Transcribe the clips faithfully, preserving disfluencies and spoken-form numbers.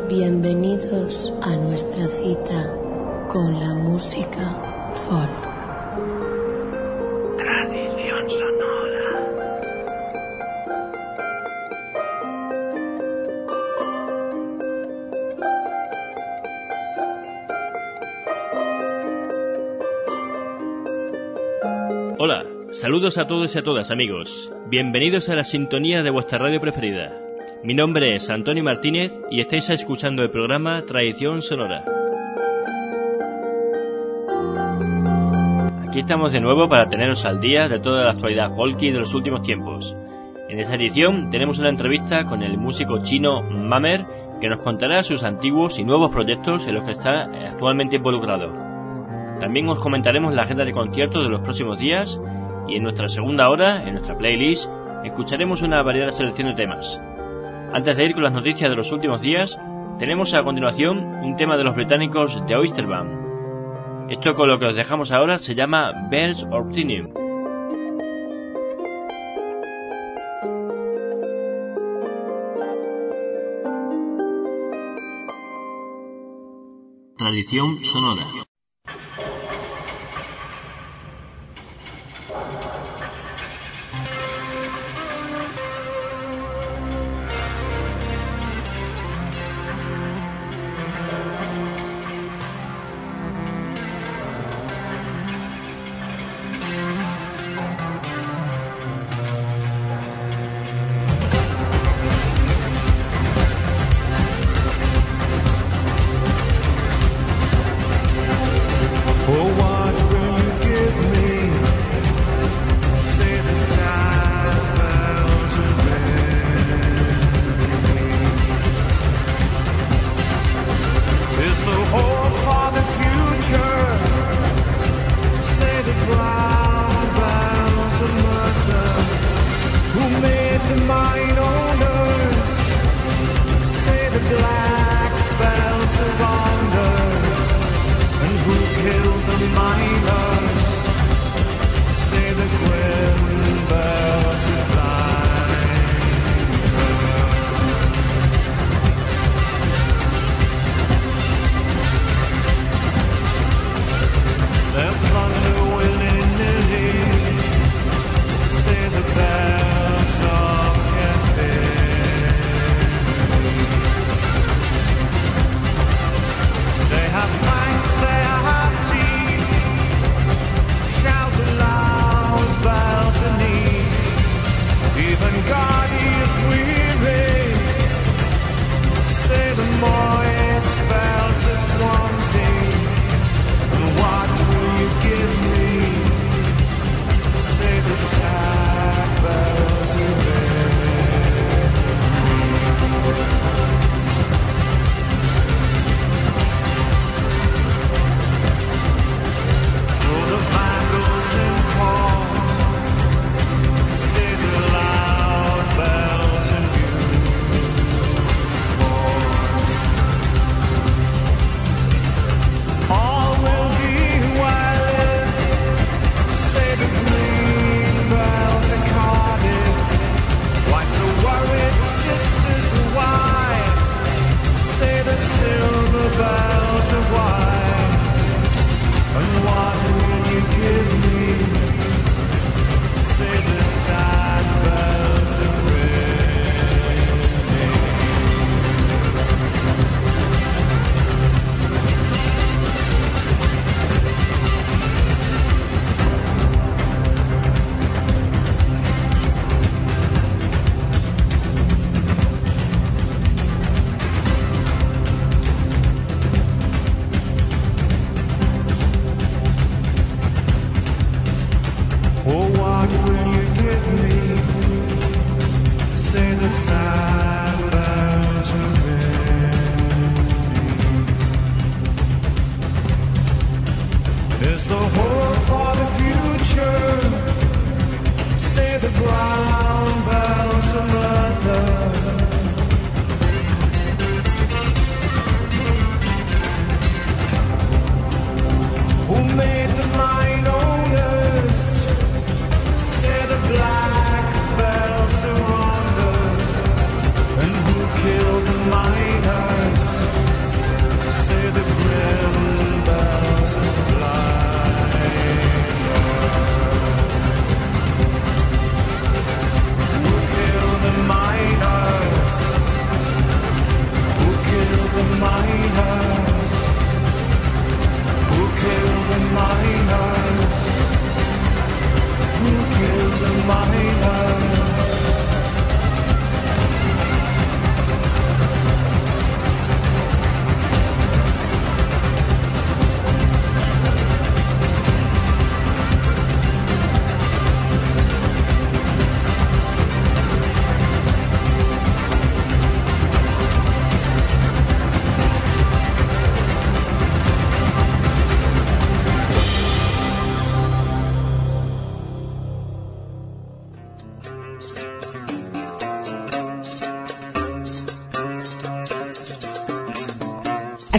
Bienvenidos a nuestra cita con la música folk. Tradición sonora. Hola, saludos a todos y a todas, amigos. Bienvenidos a la sintonía de vuestra radio preferida. Mi nombre es Antonio Martínez y estáis escuchando el programa Tradición Sonora. Aquí estamos de nuevo para teneros al día de toda la actualidad folky de los últimos tiempos. En esta edición tenemos una entrevista con el músico chino Mamer, que nos contará sus antiguos y nuevos proyectos en los que está actualmente involucrado. También os comentaremos la agenda de conciertos de los próximos días y en nuestra segunda hora, en nuestra playlist, escucharemos una variada selección de temas. Antes de ir con las noticias de los últimos días, tenemos a continuación un tema de los británicos The Oyster Band. Esto con lo que os dejamos ahora se llama Bells of Tinium. Tradición sonora.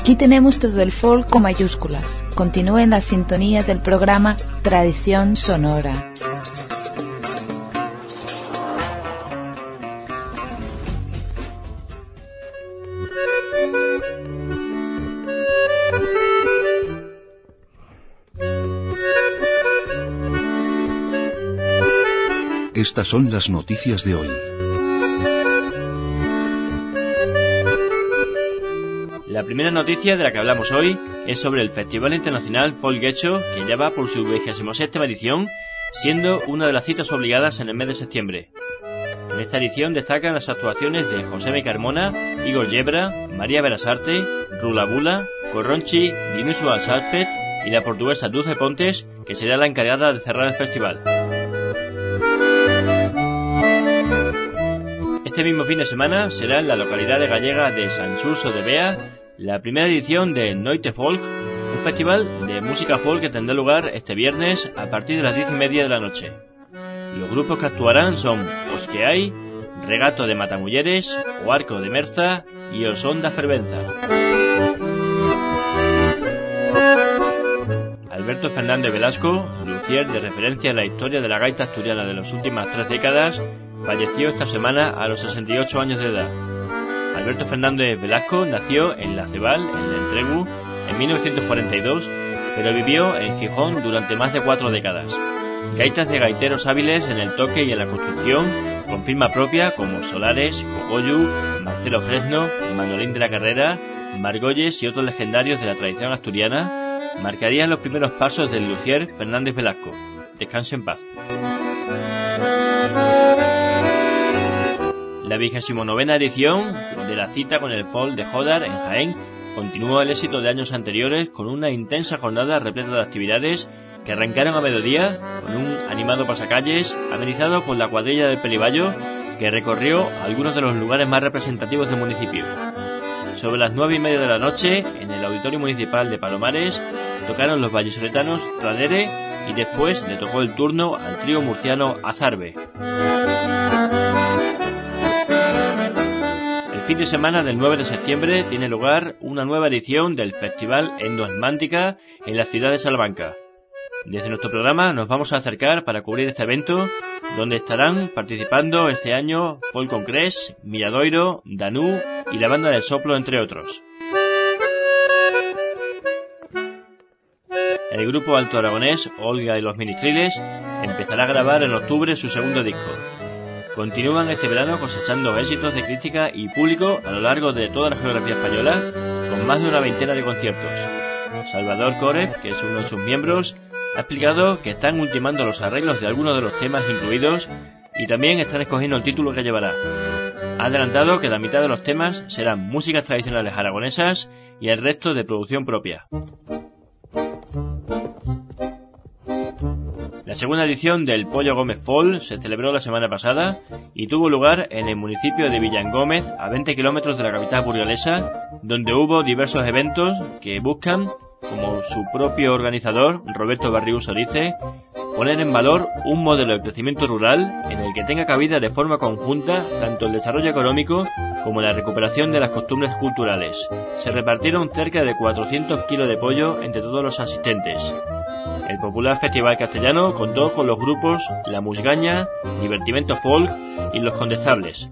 Aquí tenemos todo el folk con mayúsculas. Continúe en la sintonía del programa Tradición Sonora. Estas son las noticias de hoy. La primera noticia de la que hablamos hoy es sobre el Festival Internacional Folk Getxo, que ya va por su vigésima séptima edición, siendo una de las citas obligadas en el mes de septiembre. En esta edición destacan las actuaciones de Josemi Carmona, Igor Yebra, María Berasarte, Rula Bula, Corronchi, Dinusual Sarpet y la portuguesa Dulce Pontes, que será la encargada de cerrar el festival. Este mismo fin de semana será en la localidad gallega de Sanxurxo de Bea la primera edición de Noite Folk, un festival de música folk que tendrá lugar este viernes a partir de las diez y media de la noche. Los grupos que actuarán son Os que hai, Regato de Matamulleres, O Arco de Merza y Os Onda Fervenza. Alberto Fernández Velasco, luthier de referencia en la historia de la gaita asturiana de las últimas tres décadas, falleció esta semana a los sesenta y ocho años de edad. Alberto Fernández Velasco nació en La Cebal, en el Entregu, en mil novecientos cuarenta y dos, pero vivió en Gijón durante más de cuatro décadas. Gaitas de gaiteros hábiles en el toque y en la construcción, con firma propia como Solares, Cogoyu, Marcelo Fresno, Manolín de la Carrera, Margolles y otros legendarios de la tradición asturiana, marcarían los primeros pasos del luthier Fernández Velasco. Descanse en paz. La vigésimo novena edición de la cita con el folk de Jodar en Jaén continuó el éxito de años anteriores con una intensa jornada repleta de actividades que arrancaron a mediodía con un animado pasacalles amenizado por la cuadrilla del Peliballo que recorrió algunos de los lugares más representativos del municipio. Sobre las nueve y media de la noche, en el Auditorio Municipal de Palomares, tocaron los vallisoletanos Tradere y después le tocó el turno al trío murciano Azarbe. El fin de semana del nueve de septiembre tiene lugar una nueva edición del Festival Endoasmántica en la ciudad de Salamanca. Desde nuestro programa nos vamos a acercar para cubrir este evento, donde estarán participando este año Folk Concrés, Miradoiro, Danú y la Banda del Soplo, entre otros. El grupo alto aragonés Olga y los Ministriles empezará a grabar en octubre su segundo disco. Continúan este verano cosechando éxitos de crítica y público a lo largo de toda la geografía española, con más de una veintena de conciertos. Salvador Coreb, que es uno de sus miembros, ha explicado que están ultimando los arreglos de algunos de los temas incluidos y también están escogiendo el título que llevará. Ha adelantado que la mitad de los temas serán músicas tradicionales aragonesas y el resto de producción propia. La segunda edición del Pollo Gómez Folk se celebró la semana pasada y tuvo lugar en el municipio de Villangómez, a veinte kilómetros de la capital burgalesa, donde hubo diversos eventos que buscan, como su propio organizador, Roberto Barriuso, dice, poner en valor un modelo de crecimiento rural en el que tenga cabida de forma conjunta tanto el desarrollo económico como la recuperación de las costumbres culturales. Se repartieron cerca de cuatrocientos kilos de pollo entre todos los asistentes. El popular festival castellano contó con los grupos La Musgaña, Divertimento Folk y Los Condestables.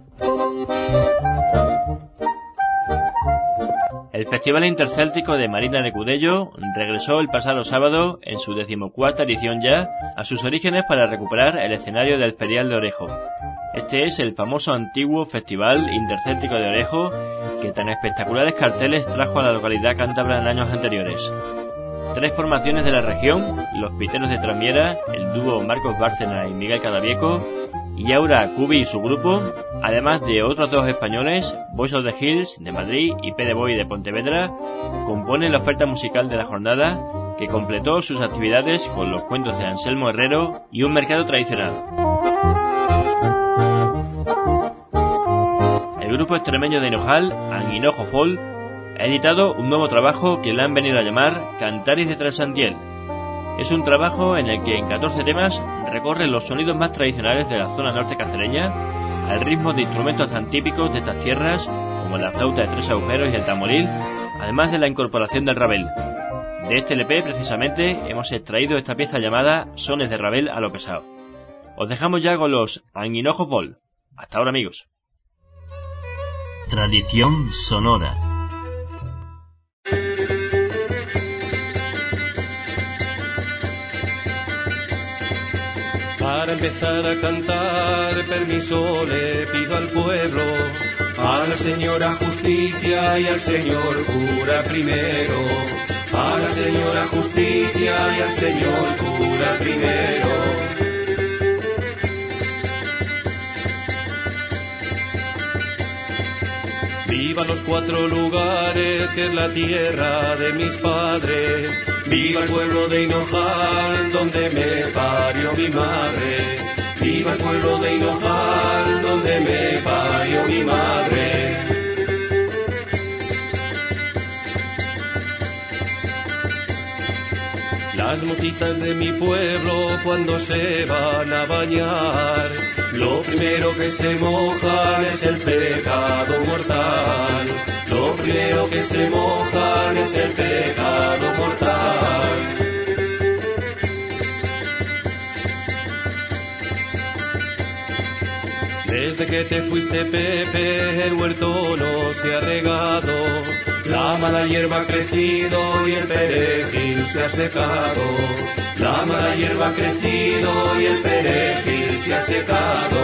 El Festival Intercéltico de Marina de Cudello regresó el pasado sábado en su decimocuarta edición ya a sus orígenes para recuperar el escenario del Ferial de Orejo. Este es el famoso antiguo Festival Intercéltico de Orejo que tan espectaculares carteles trajo a la localidad cántabra en años anteriores. Tres formaciones de la región, los Piteros de Tramiera, el dúo Marcos Bárcena y Miguel Cadavieco, y Aura Cubi y su grupo, además de otros dos españoles, Boys of the Hills de Madrid y P D Boy de Pontevedra, componen la oferta musical de la jornada, que completó sus actividades con los cuentos de Anselmo Herrero y un mercado tradicional. El grupo extremeño de Hinojal, Anguinojo Folk, ha editado un nuevo trabajo que le han venido a llamar Cantaris de Transantiel. Es un trabajo en el que en catorce temas recorre los sonidos más tradicionales de la zona norte cacereña, al ritmo de instrumentos tan típicos de estas tierras como la flauta de tres agujeros y el tamboril, además de la incorporación del Ravel. De este L P, precisamente, hemos extraído esta pieza llamada Sones de Ravel a lo pesado. Os dejamos ya con los Anguinojos Vol. Hasta ahora, amigos. Tradición sonora. Para empezar a cantar, permiso le pido al pueblo, a la señora Justicia y al señor cura primero, a la señora Justicia y al señor cura primero. Viva los cuatro lugares que es la tierra de mis padres, viva el pueblo de Hinojal donde me parió mi madre, viva el pueblo de Hinojal donde me parió mi madre. Las mocitas de mi pueblo cuando se van a bañar, lo primero que se mojan es el pecado mortal, lo primero que se mojan es el pecado mortal. Desde que te fuiste, Pepe, el huerto no se ha regado, la mala hierba ha crecido y el perejil se ha secado, la mala hierba ha crecido y el perejil se ha secado.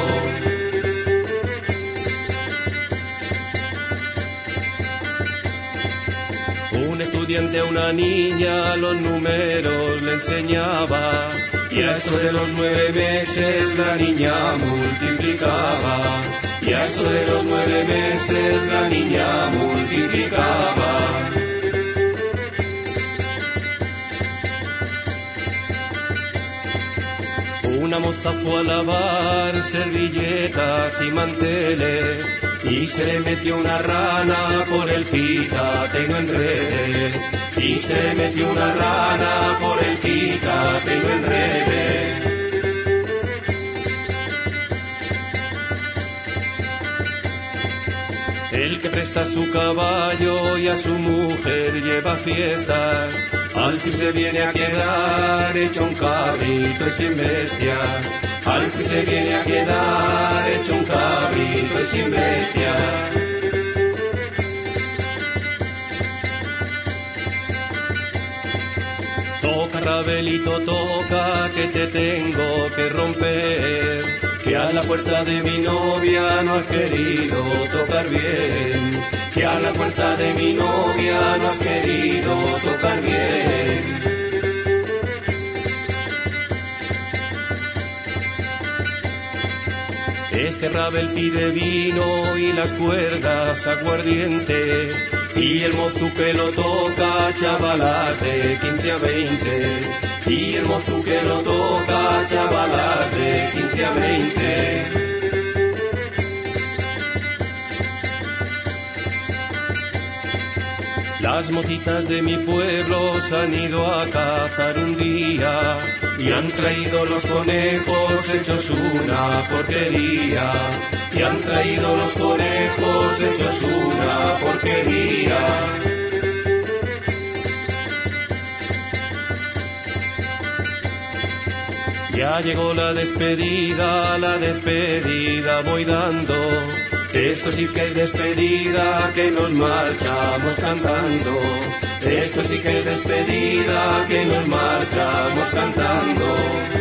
Un estudiante a una niña los números le enseñaba, y a eso de los nueve meses la niña multiplicaba, y a eso de los nueve meses la niña multiplicaba. Una moza fue a lavar servilletas y manteles, y se le metió una rana por el quítate no enredes, y se le metió una rana por el quítate no enredes. El que presta su caballo y a su mujer lleva fiestas, al fin se viene a quedar hecho un cabrito y sin bestias, al fin se viene a quedar hecho un cabrito y sin bestias. Toca, Rabelito, toca, que te tengo que romper, que a la puerta de mi novia no has querido tocar bien, que a la puerta de mi novia no has querido tocar bien. Este Rabel pide vino y las cuerdas aguardiente, y el mozu que lo toca chavalas de quince a veinte, y el mozu que lo toca chavalas de quince a veinte. Las mocitas de mi pueblo se han ido a cazar un día y han traído los conejos hechos una porquería, y han traído los conejos hechos una porquería. Ya llegó la despedida, la despedida voy dando, esto sí que es despedida, que nos marchamos cantando, esto sí que es despedida, que nos marchamos cantando.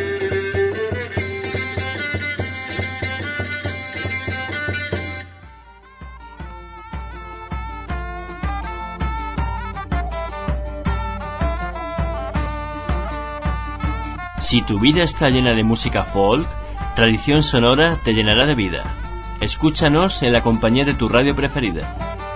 Si tu vida está llena de música folk, Tradición Sonora te llenará de vida. Escúchanos en la compañía de tu radio preferida.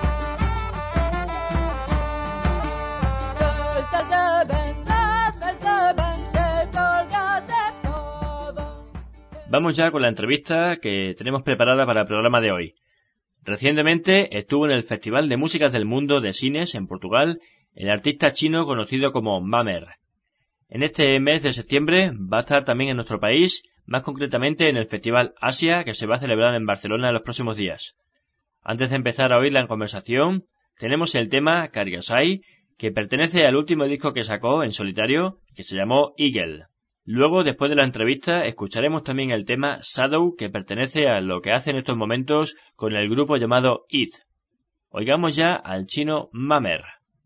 Vamos ya con la entrevista que tenemos preparada para el programa de hoy. Recientemente estuvo en el Festival de Músicas del Mundo de Sines en Portugal el artista chino conocido como Mamer. En este mes de septiembre va a estar también en nuestro país, más concretamente en el Festival Asia, que se va a celebrar en Barcelona en los próximos días. Antes de empezar a oírla en conversación, tenemos el tema Kargasai, que pertenece al último disco que sacó en solitario, que se llamó Eagle. Luego, después de la entrevista, escucharemos también el tema Shadow, que pertenece a lo que hace en estos momentos con el grupo llamado It. Oigamos ya al chino Mamer.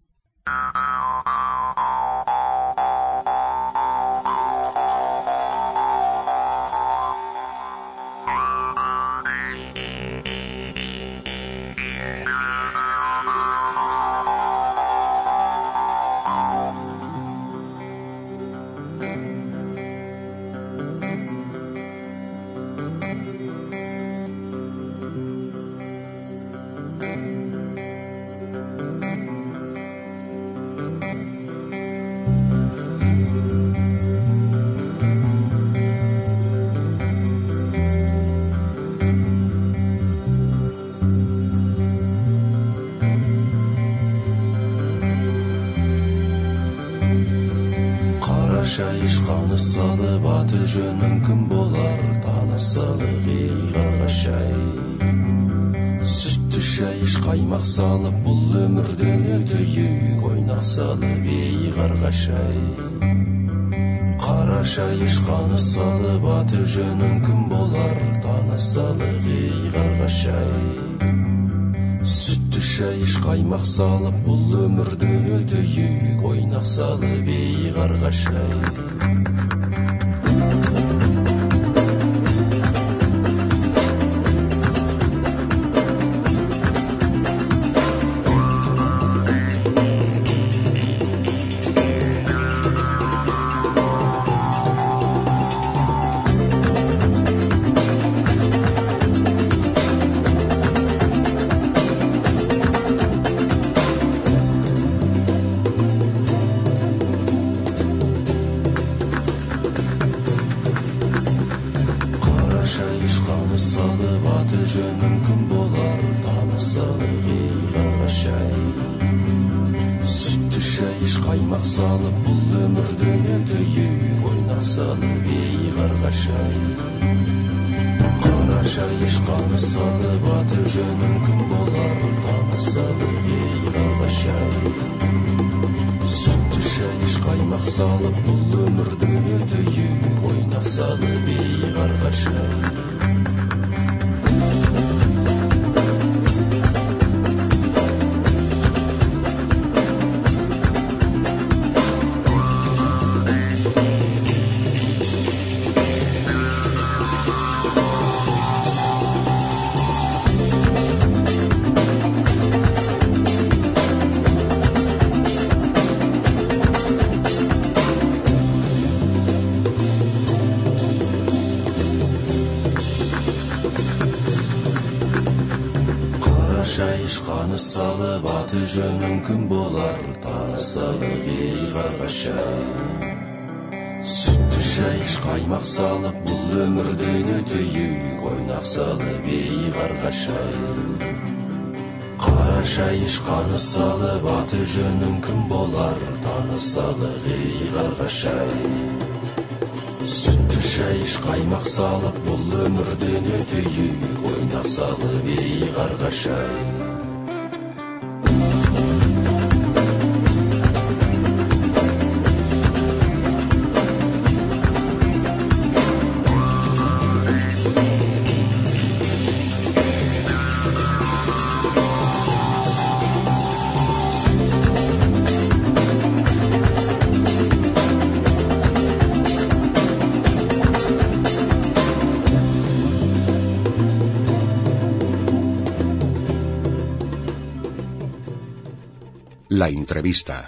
La entrevista.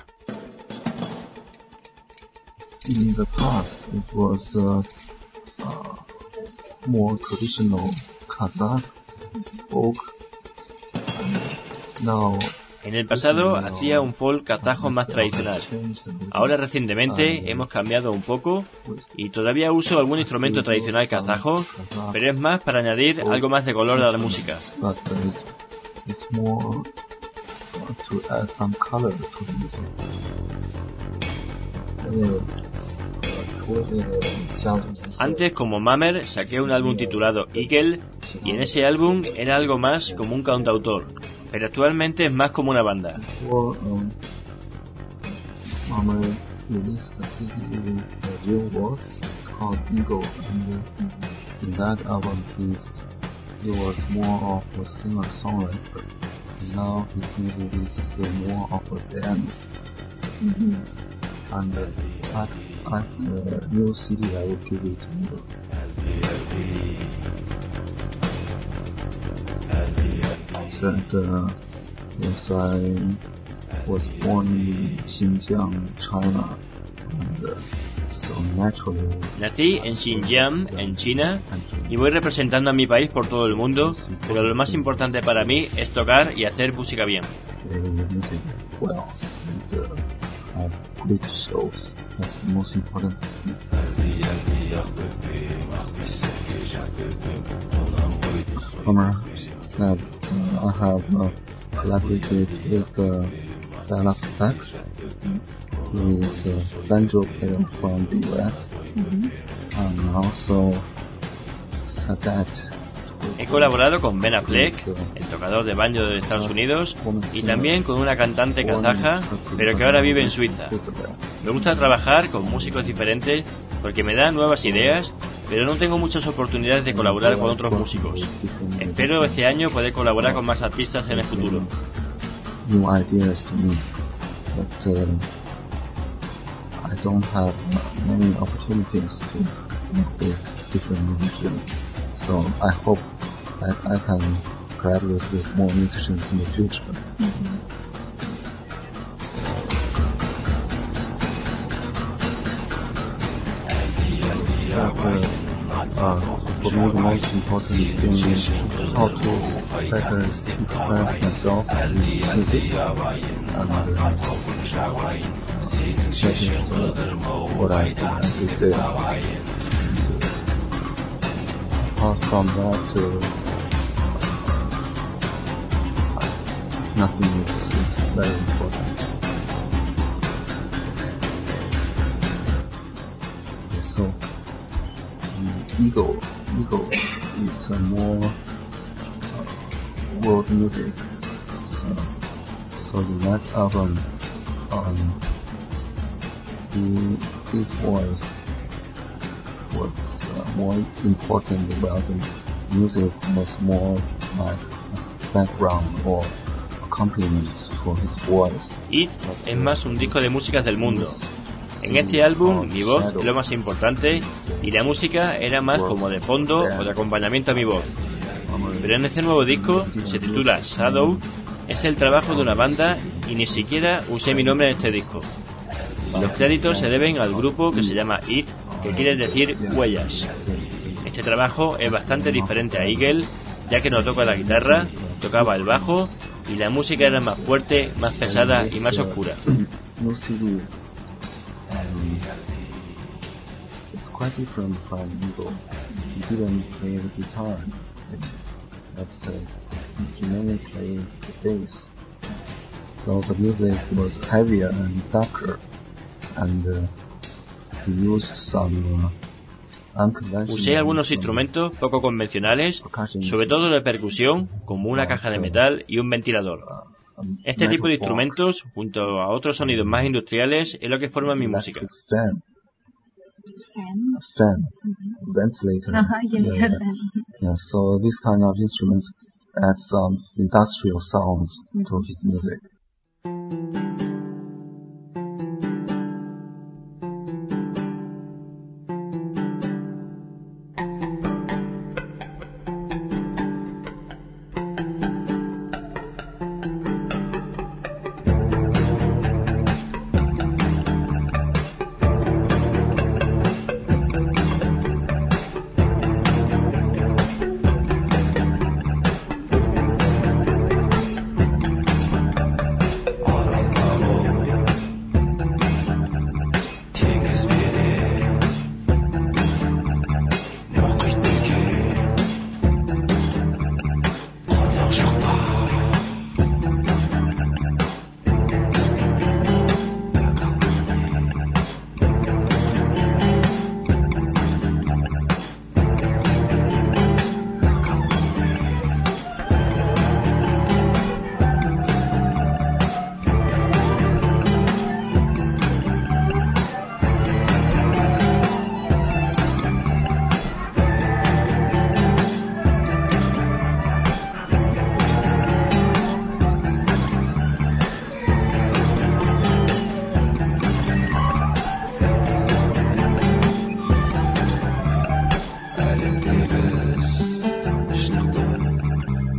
In the past, it was uh, uh, more traditional Kazakh folk. Now, en el pasado hacía un folk kazajo más tradicional. Ahora recientemente hemos cambiado un poco y todavía uso algún instrumento tradicional kazajo, pero es más para añadir algo más de color a la música. To add some color to the music. Antes, como Mamer, saqué un álbum titulado Eagle y en ese álbum era algo más como un cantautor. pero actualmente es más como una banda. Before, um, Mama released a C D in the real world. It's called Ego, and uh, in that album, he's, he was more of a singer-songwriter. And now he is uh, more of a band. Mm-hmm. And uh, at, at the new C D, I will give it to you. That uh, yes, I was born in Xinjiang, China, and uh, so naturally. Nací en Xinjiang, en China, y voy representando a mi país por todo el mundo, pero lo más importante para mí es tocar y hacer música bien. Music well, and uh, have great shows. That's the most important thing. Homer said, uh, I have uh, collaborated with uh, Dallas Beck. He is a banjo player from the U S. Mm-hmm. And also Sadat. He colaborado con Ben Affleck, el tocador de banjo de Estados Unidos, y también con una cantante kazaja, pero que ahora vive en Suiza. Me gusta trabajar con músicos diferentes porque me dan nuevas ideas, pero no tengo muchas oportunidades de colaborar con otros músicos. Espero este año poder colaborar con más artistas en el futuro. New ideas to me, but uh, I don't have many opportunities to work with different musicians. So I hope that I can collaborate with more musicians in the future. Mm-hmm. But, uh, uh, for me, the most important thing is how to better express myself in music, and uh, that is uh, what I do every day. Apart from that, uh, nothing is, is very important. So, um, Ego, Ego is uh, more uh, world music. So, so in that album, um, the, his voice was more important, while the music was more like background or accompaniment for his voice. It es más un disco de músicas del mundo. En este álbum mi voz es lo más importante y la música era más como de fondo o de acompañamiento a mi voz. Pero en este nuevo disco, se titula Shadow, es el trabajo de una banda y ni siquiera usé mi nombre en este disco. Los créditos se deben al grupo que se llama It, que quiere decir huellas. Este trabajo es bastante diferente a Eagle, ya que no toca la guitarra, tocaba el bajo y la música era más fuerte, más pesada y más oscura. No C D. Um, it's quite different from Eagle. He didn't play the guitar, but uh, he mainly played the bass. So the music was heavier and darker, and uh, he used some uh, Usé algunos instrumentos poco convencionales, sobre todo de percusión, como una caja de metal y un ventilador. Este tipo de instrumentos, junto a otros sonidos más industriales, es lo que forma mi música. Fan. Fan. Mm-hmm. Ventilator. Uh-huh, yeah, yeah, yeah. yeah, so this kind of instruments add some industrial sounds mm-hmm. to his music.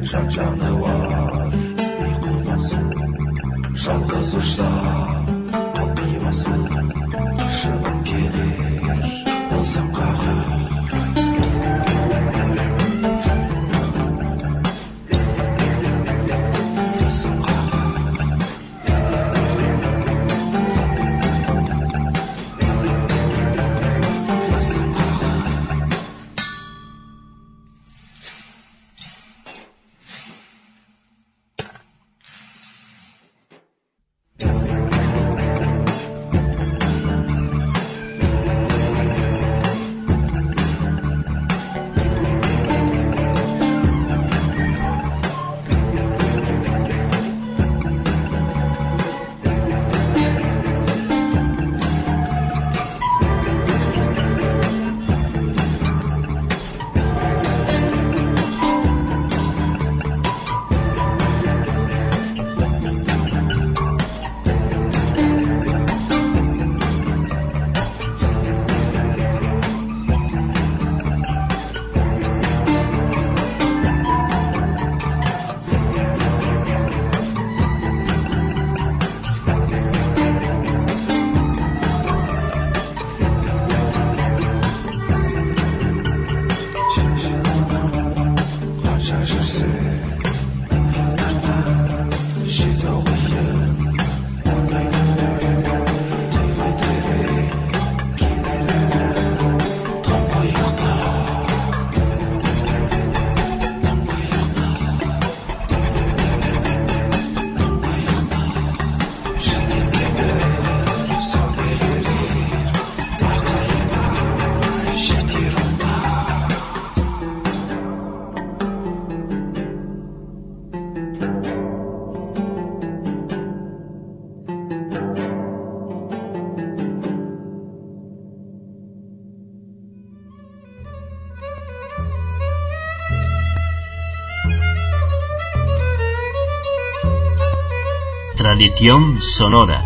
Tradición sonora.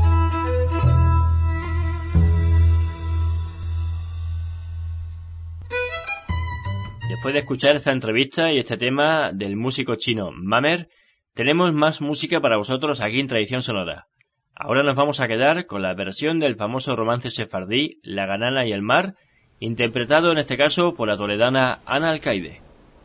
Después de escuchar esta entrevista y este tema del músico chino Mamer, tenemos más música para vosotros aquí en Tradición Sonora. Ahora nos vamos a quedar con la versión del famoso romance sefardí La Ganana y el Mar, interpretado en este caso por la toledana Ana Alcaide.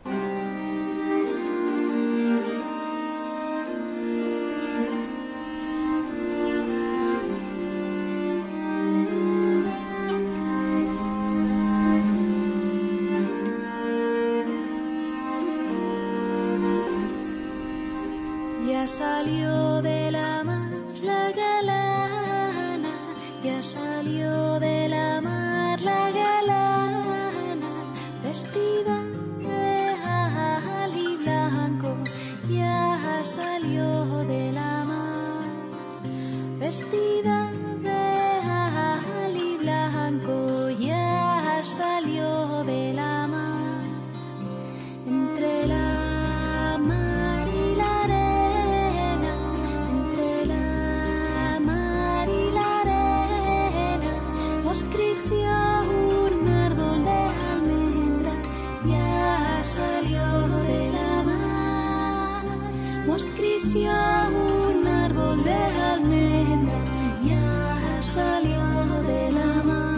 Salió de la mar la galana, ya salió de la mar la galana, vestida de ali blanco, ya salió de la mar, vestida de ali blanco, ya salió de la mar, entre la un árbol de almendra, ya salió de la mar. Moscrició un árbol de almendra, ya salió de la mar.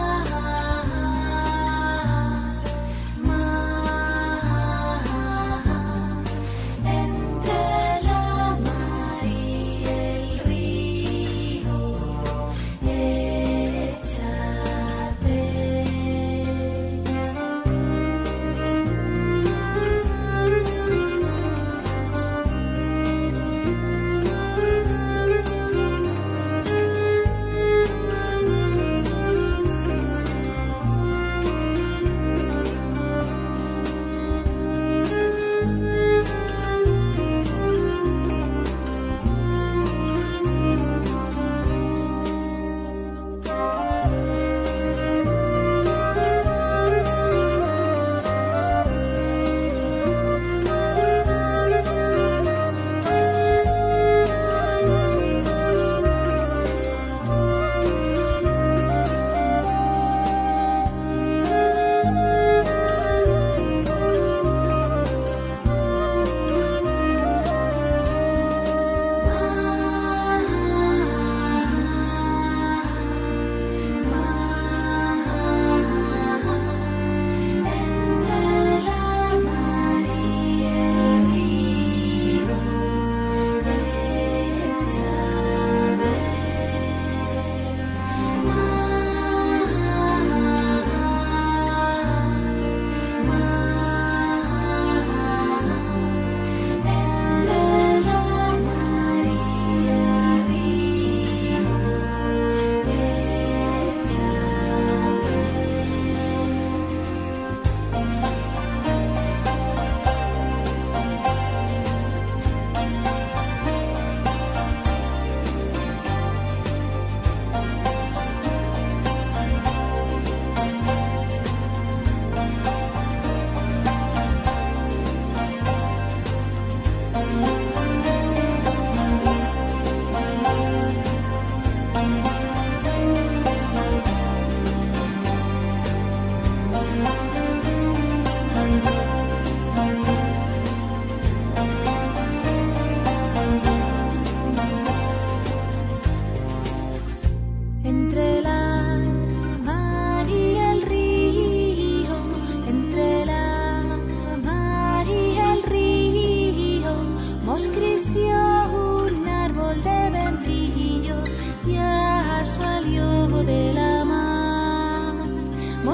Ha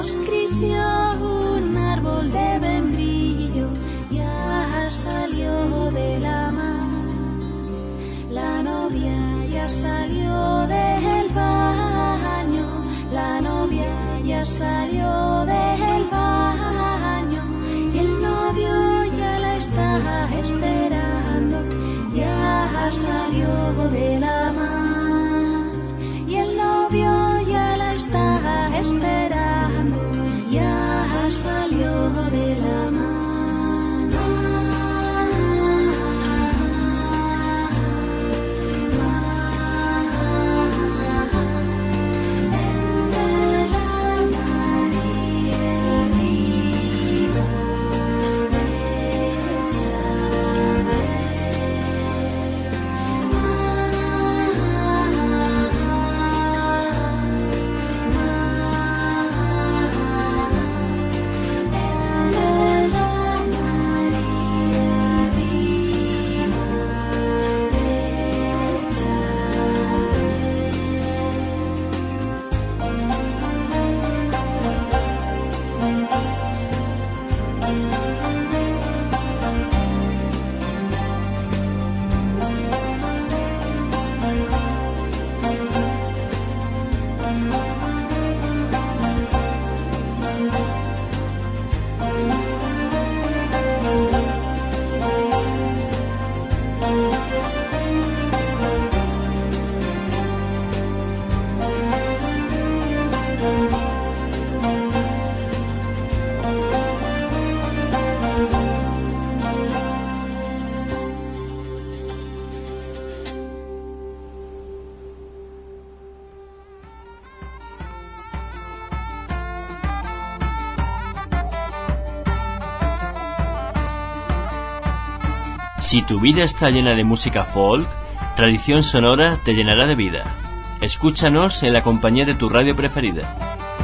creció un árbol de membrillo, ya salió de la mar. La novia ya salió del baño, la novia ya salió del baño. El novio ya la está esperando, ya salió de la mar. Y el novio ya la está esperando, ya salió de la mar. Si tu vida está llena de música folk, Tradición Sonora te llenará de vida. Escúchanos en la compañía de tu radio preferida.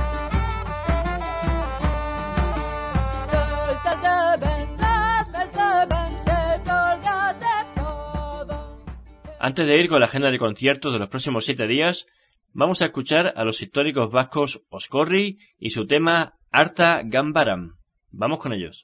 Antes de ir con la agenda de conciertos de los próximos siete días, vamos a escuchar a los históricos vascos Oscorri y su tema Arta Gambaram. Vamos con ellos.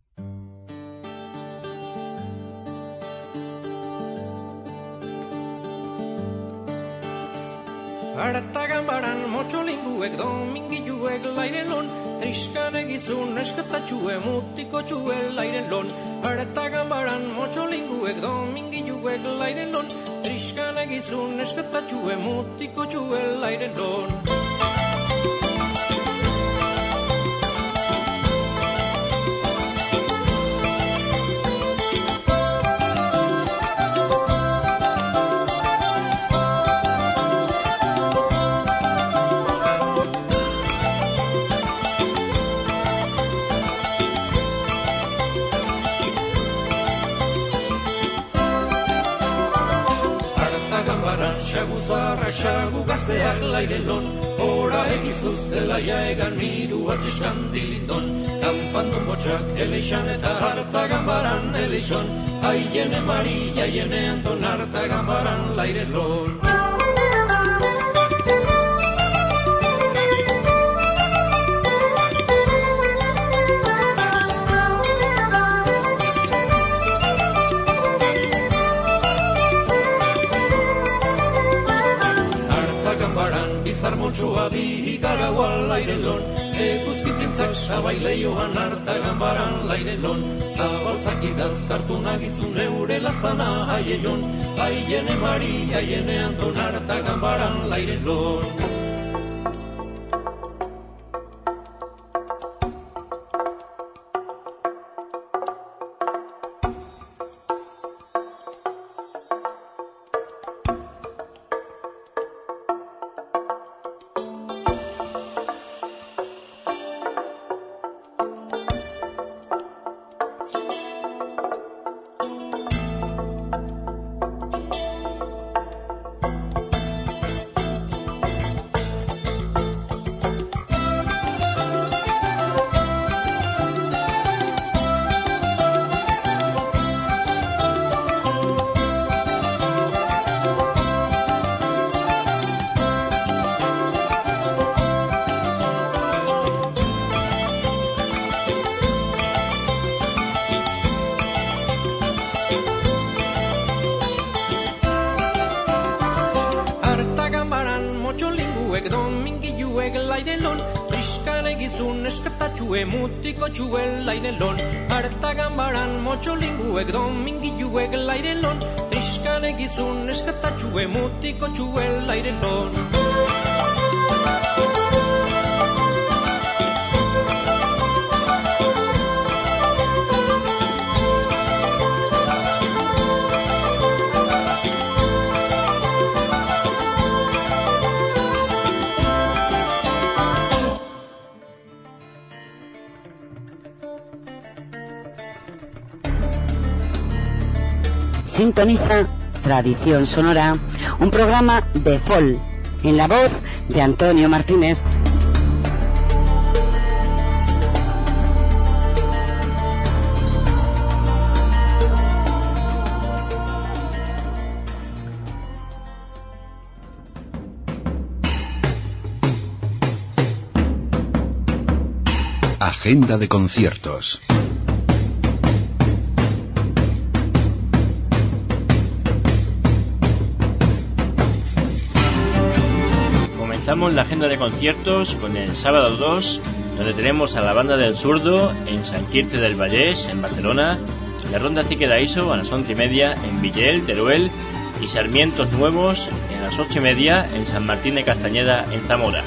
Arta gambaran motxolinguek domingiluek lairen lon, triskan egizun eskatatxue mutiko txue lairen lon. Arta gambaran motxolinguek domingiluek lairen lon, triskan egizun eskatatxue mutiko txue lairen lon. Xaguzarra xagu gazteak lairelon, ora egizu zelaia egan miru atxiskan dilindon. Kampandun botxak eleixan eta harta gambaran eleixon, aiene Maria, aiene Anton harta gambaran lairelon. Bizarmotxoa bi ikaragua lairelon, eguzki printzak sabaileioan harta gambaran lairelon. Zabaltzak idaz hartu nagizun eure laztana aielon, aiene Maria, aiene Anton harta gambaran lairelon. lairelon, triskan egizun eskatatxue mutiko txue lairelon, harta gambaran motxolinguek domingiluek lairelon, triskan egizun eskatatxue mutiko txue lairelon. Sintoniza Tradición Sonora, un programa de folk, en la voz de Antonio Martínez. Agenda de conciertos. Comenzamos la agenda de conciertos con el sábado dos, donde tenemos a la Banda del Zurdo en Sant Quirze del Vallès, en Barcelona, la Ronda Tique d'Aiso a las once y media en Villel, Teruel, y Sarmientos Nuevos a las ocho y media en San Martín de Castañeda, en Zamora.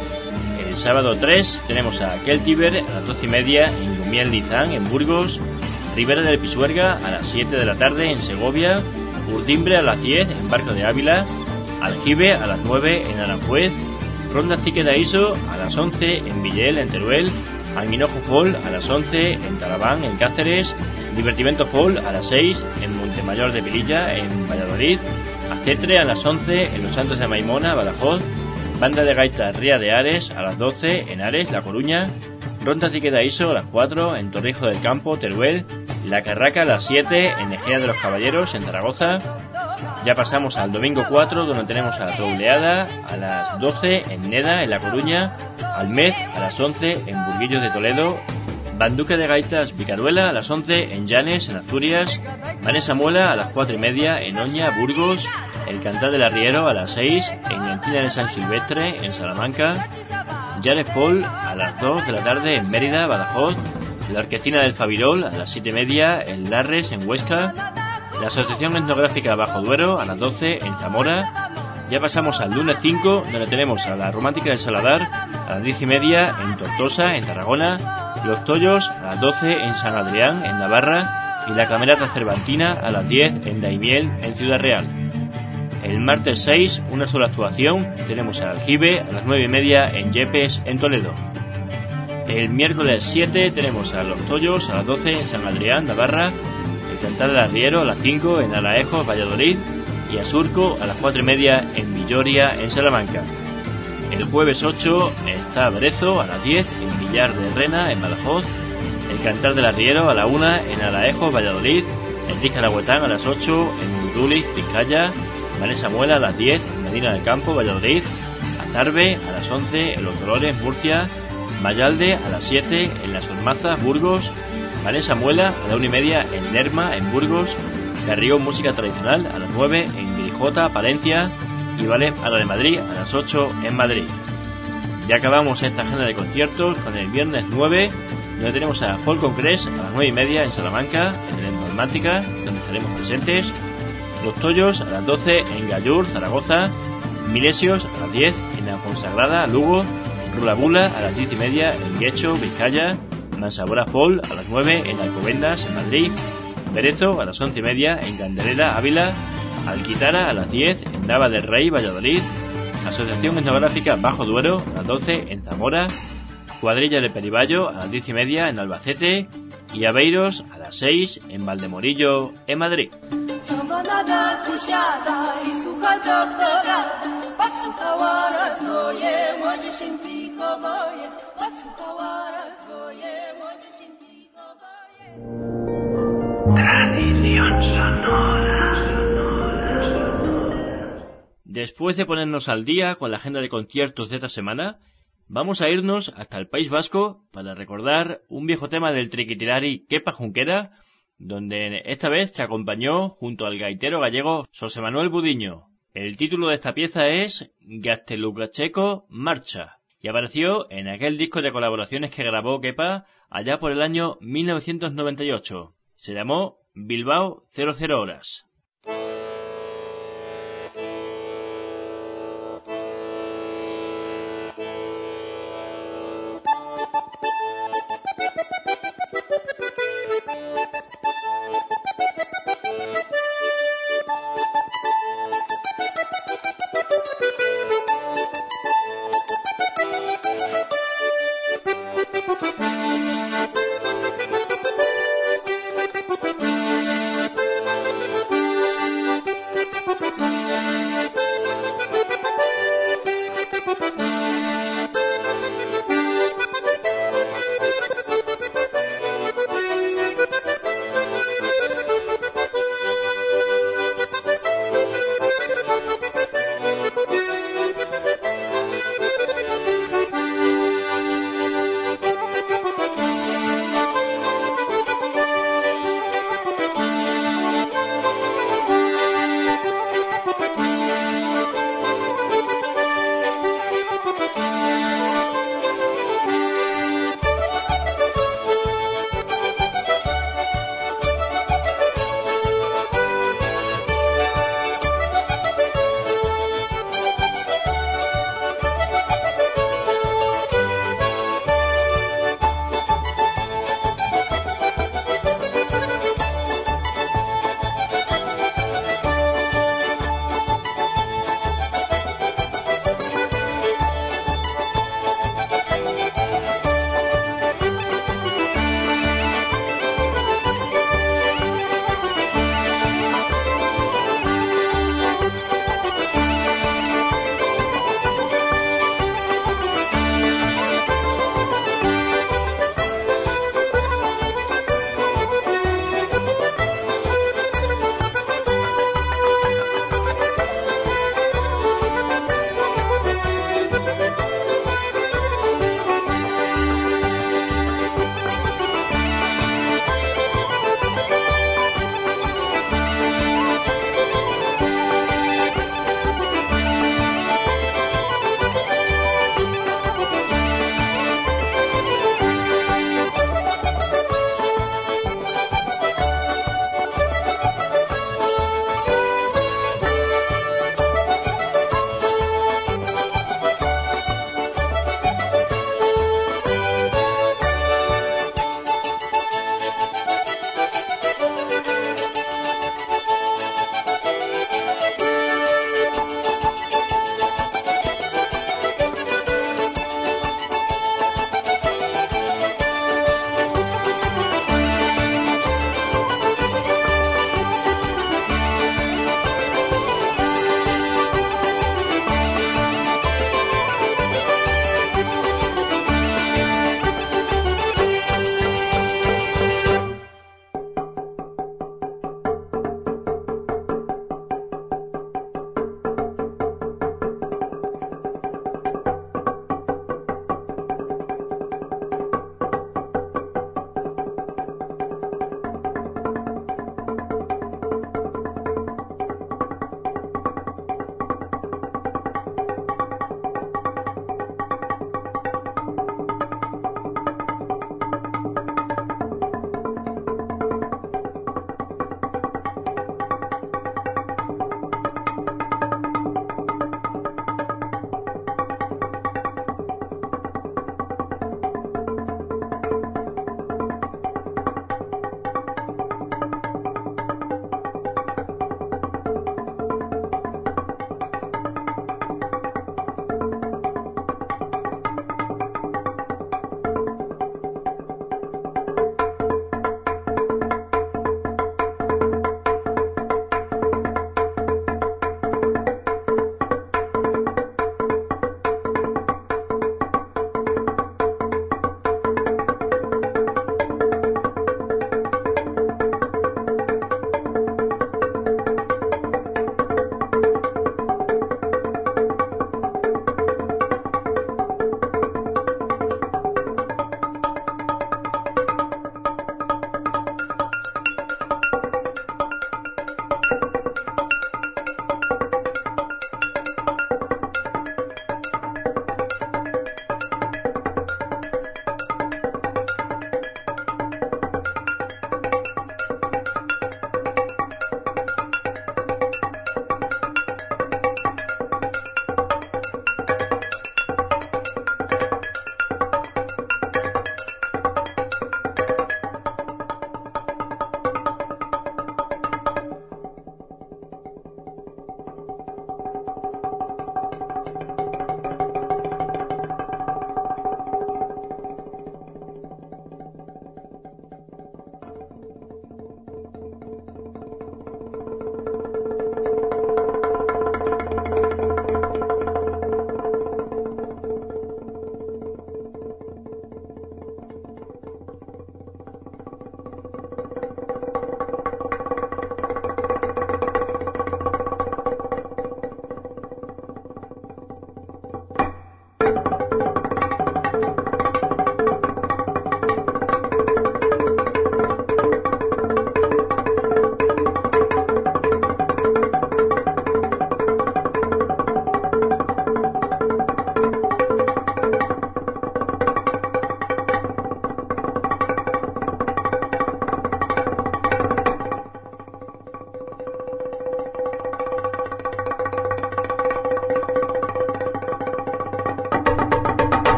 El sábado tres tenemos a Keltiber a las doce y media en Gumiel Lizán, en Burgos, Ribera del Pisuerga a las siete de la tarde en Segovia, Urdimbre a las diez en Barco de Ávila, Aljibe a las nueve en Aranjuez, Ronda Tique d'Aiso a las once en Villel, en Teruel, Alminojo Fall a las once en Talaván, en Cáceres, Divertimento Fall a las seis en Montemayor de Pililla, en Valladolid, Acetre a las once en Los Santos de Maimona, Badajoz, Banda de Gaitas Ría de Ares a las doce en Ares, La Coruña, Ronda Tique d'Aiso a las cuatro en Torrijos del Campo, Teruel, La Carraca a las siete en Egea de los Caballeros, en Zaragoza. Ya pasamos al domingo cuatro, donde tenemos a Trouleada a las doce en Neda, en La Coruña, Almez a las once en Burguillos de Toledo, Banduque de Gaitas Vicaruela a las once en Llanes, en Asturias, Vanessa Muela a las cuatro y media en Oña, Burgos, El Cantar del Arriero a las seis en Encina de San Silvestre, en Salamanca, Jared Paul a las dos de la tarde en Mérida, Badajoz, la Orquestina del Fabirol a las siete y media en Larres, en Huesca, la Asociación Etnográfica Bajo Duero a las doce en Zamora. Ya pasamos al lunes cinco, donde tenemos a la Romántica del Saladar a las diez y media en Tortosa, en Tarragona, Los Tollos a las doce en San Adrián, en Navarra, y la Camerata Cervantina a las diez en Daimiel, en Ciudad Real. El martes seis, una sola actuación, tenemos a Aljibe a las nueve y media en Yepes, en Toledo. El miércoles siete tenemos a Los Tollos a las doce en San Adrián, Navarra, El Cantar del Arriero a las cinco en Alaejos, Valladolid, y a Surco a las cuatro y media en Villoria, en Salamanca. El jueves ocho está Brezo a las diez en Villar de Rena, en Badajoz, El Cantar del Arriero a la una en Alaejos, Valladolid, en Tijarahuetán a las ocho en Urduliz, Vizcaya, Vanessa Muela a las diez en Medina del Campo, Valladolid, Azarbe a las once en Los Dolores, Murcia, Mayalde a las siete en Las Hormazas, Burgos, Vanessa Muela a la una y media en Lerma, en Burgos, Carrión Música Tradicional a las nueve en Grijota, Palencia, y Vale a la de Madrid a las ocho en Madrid. Ya acabamos esta agenda de conciertos con el viernes nueve, donde tenemos a Folk Congress a las nueve y media en Salamanca, en el Endomántica, donde estaremos presentes, Los Tollos a las doce en Gallur, Zaragoza, Milesios a las diez en la Fonsagrada, Lugo, Rulabula a las diez y media en Guecho, Vizcaya, Mansabora Fall a las nueve en Alcobendas, en Madrid, Berezo a las once y media en Candelera, Ávila, Alquitara a las diez en Nava del Rey, Valladolid, Asociación Etnográfica Bajo Duero a las doce en Zamora, Cuadrilla de Periballo a las diez y media en Albacete, y Aveiros a las seis en Valdemorillo, en Madrid. Tradición sonora. Después de ponernos al día con la agenda de conciertos de esta semana, vamos a irnos hasta el País Vasco para recordar un viejo tema del triquitilari Kepa Junquera, donde esta vez se acompañó junto al gaitero gallego José Manuel Budiño. El título de esta pieza es Gaztelugatxeko Marcha, y apareció en aquel disco de colaboraciones que grabó Kepa allá por el año mil novecientos noventa y ocho. Se llamó Bilbao cero cero horas. Thank you.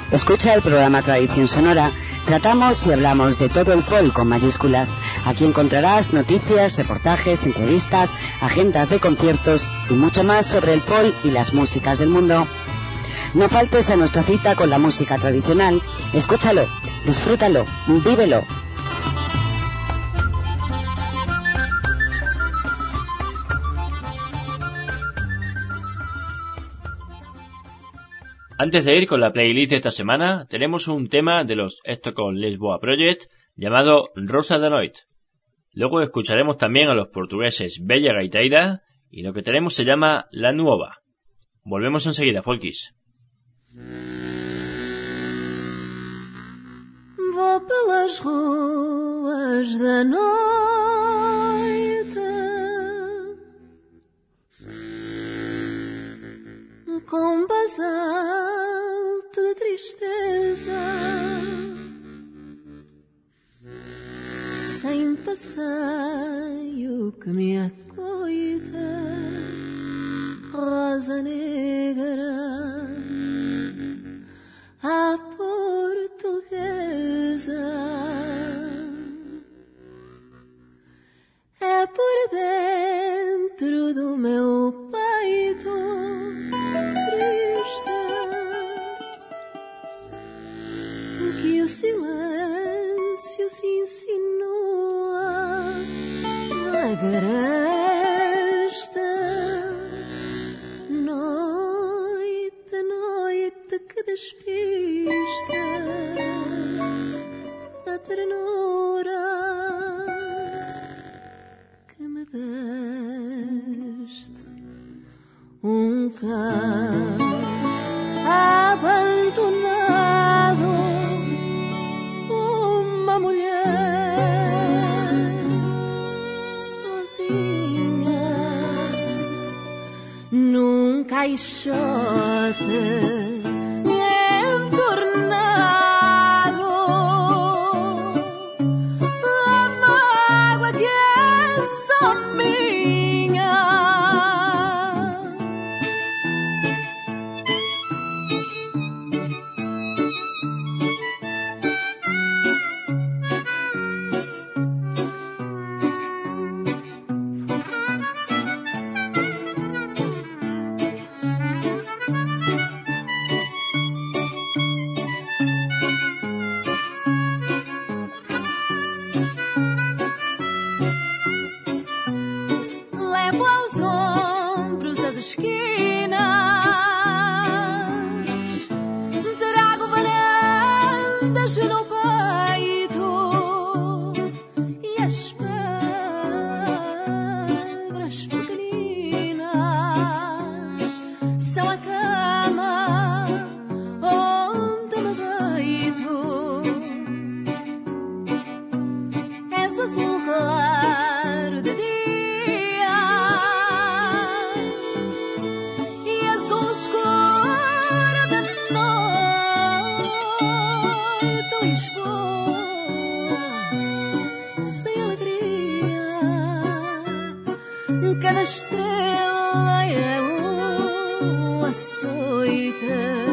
Escucha el programa Tradición Sonora. Tratamos y hablamos de todo el folk con mayúsculas. Aquí encontrarás noticias, reportajes, entrevistas, agendas de conciertos y mucho más sobre el folk y las músicas del mundo. No faltes a nuestra cita con la música tradicional. Escúchalo, disfrútalo, vívelo. Antes de ir con la playlist de esta semana, tenemos un tema de los Stockholm Lisboa Project llamado Rosa da Noite. Luego escucharemos también a los portugueses Bella Gaiteira y lo que tenemos se llama La Nuova. Volvemos enseguida, folkis. Vou pelas ruas da noite com basalto de tristeza, sem passeio que me acoita, rosa negra à portuguesa. É por dentro do meu peito triste que o silêncio se insinua na agresta. Noite, noite que despista a ternura que me deste. Um cão abandonado, uma mulher sozinha num caixote cada estrela é um açoite,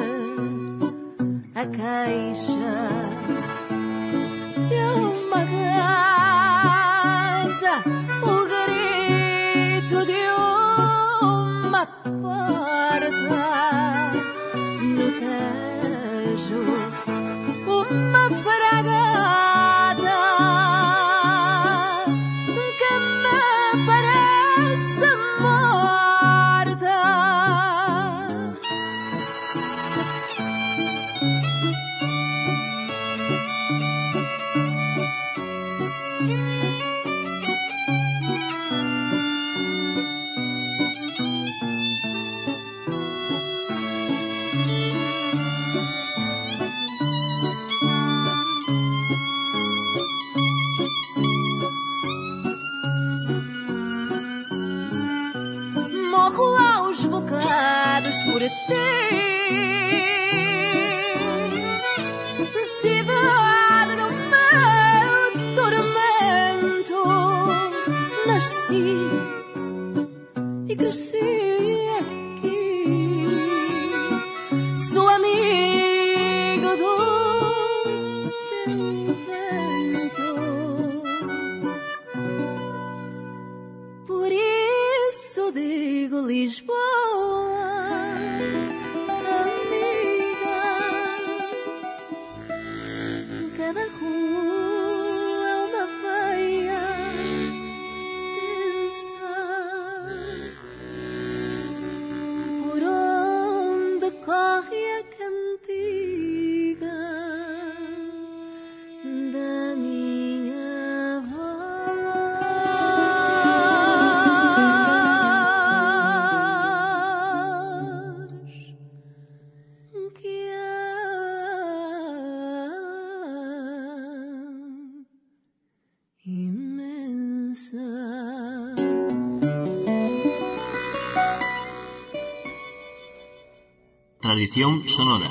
a caixa é uma gata, o grito de uma porta no Tejo, uma fragata que me parece morta. Morro aos bocados por ti, cidade do meu tormento. Nasci e cresci aqui, sou amigo digo Lisboa, amiga. Cada rua é uma feia tensa, por onde corre a cantiga da minha voz, que é imensa. Tradición sonora.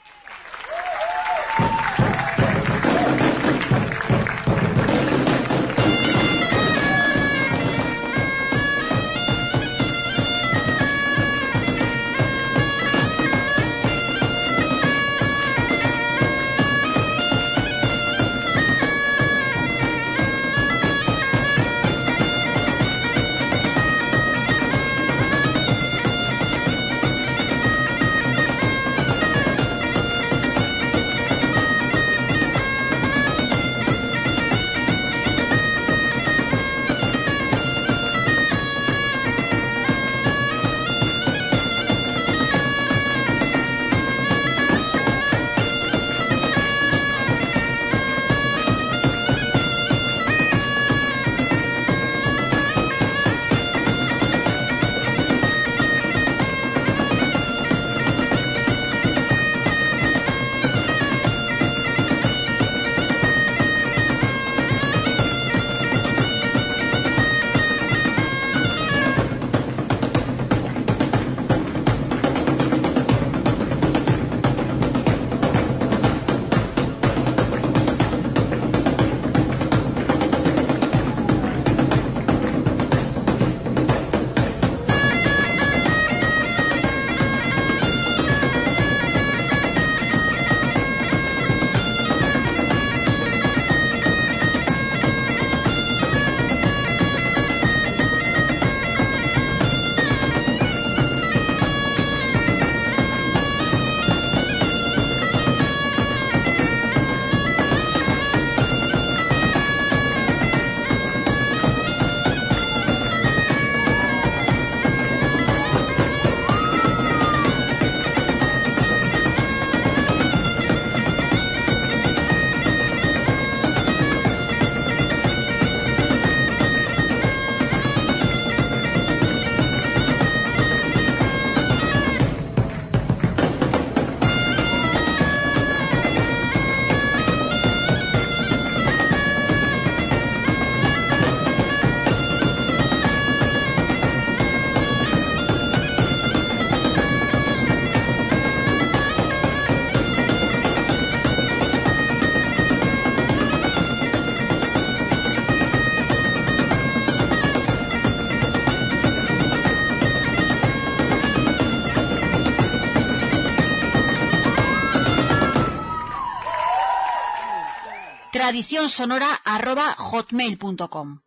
tradición sonora arroba hotmail punto com.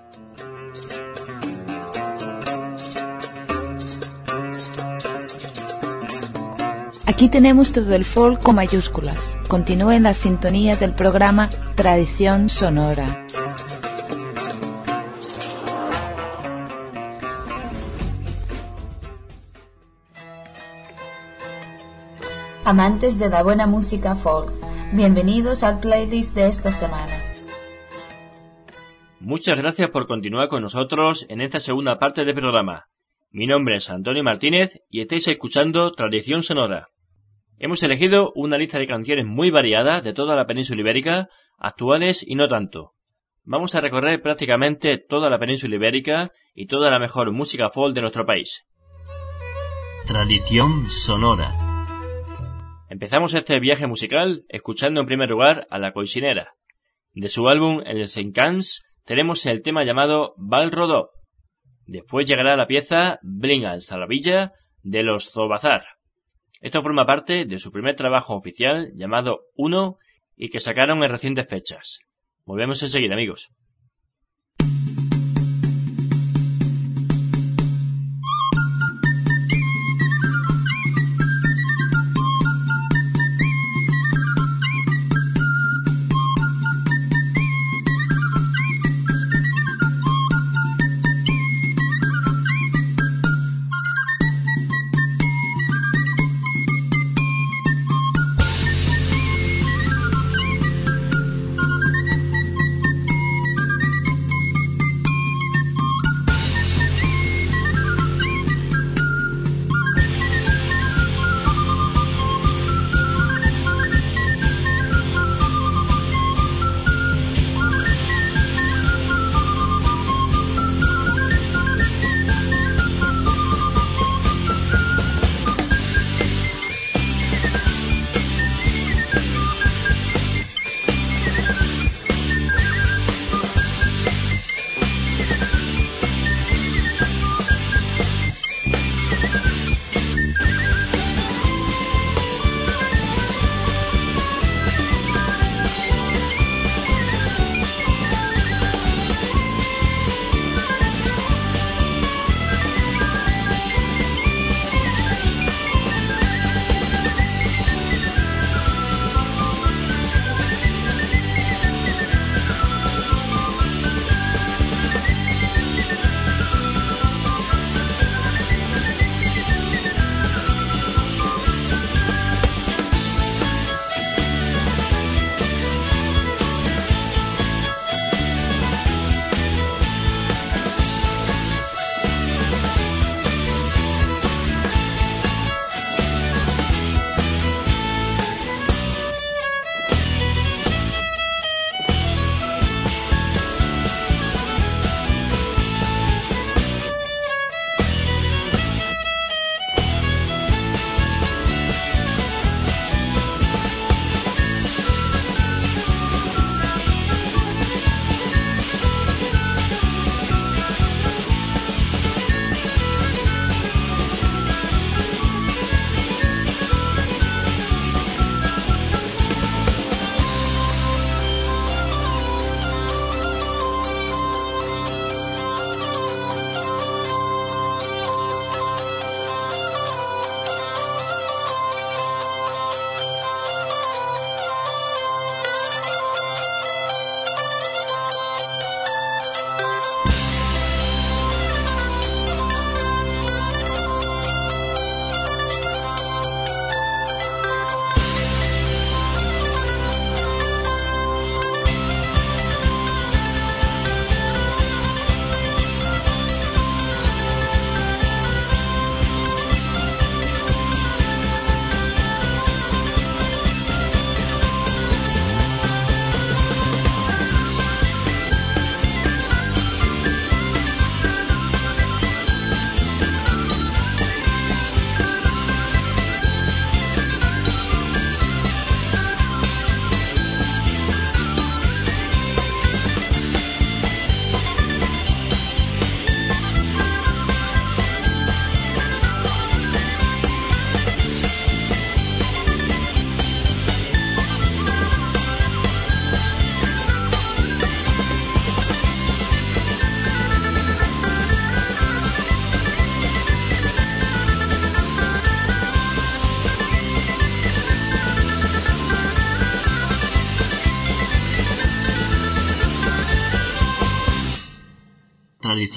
Aquí tenemos todo el folk con mayúsculas. Continúen las sintonías del programa Tradición Sonora. Amantes de la buena música folk, bienvenidos al playlist de esta semana. Muchas gracias por continuar con nosotros en esta segunda parte del programa. Mi nombre es Antonio Martínez y estáis escuchando Tradición Sonora. Hemos elegido una lista de canciones muy variadas de toda la península ibérica, actuales y no tanto. Vamos a recorrer prácticamente toda la península ibérica y toda la mejor música folk de nuestro país. Tradición Sonora. Empezamos este viaje musical escuchando en primer lugar a La Coixinera. De su álbum Els Encants tenemos el tema llamado Val Rodó. Después llegará la pieza Bringas a la Villa de los Zobazar. Esto forma parte de su primer trabajo oficial llamado Uno y que sacaron en recientes fechas. Volvemos enseguida, amigos.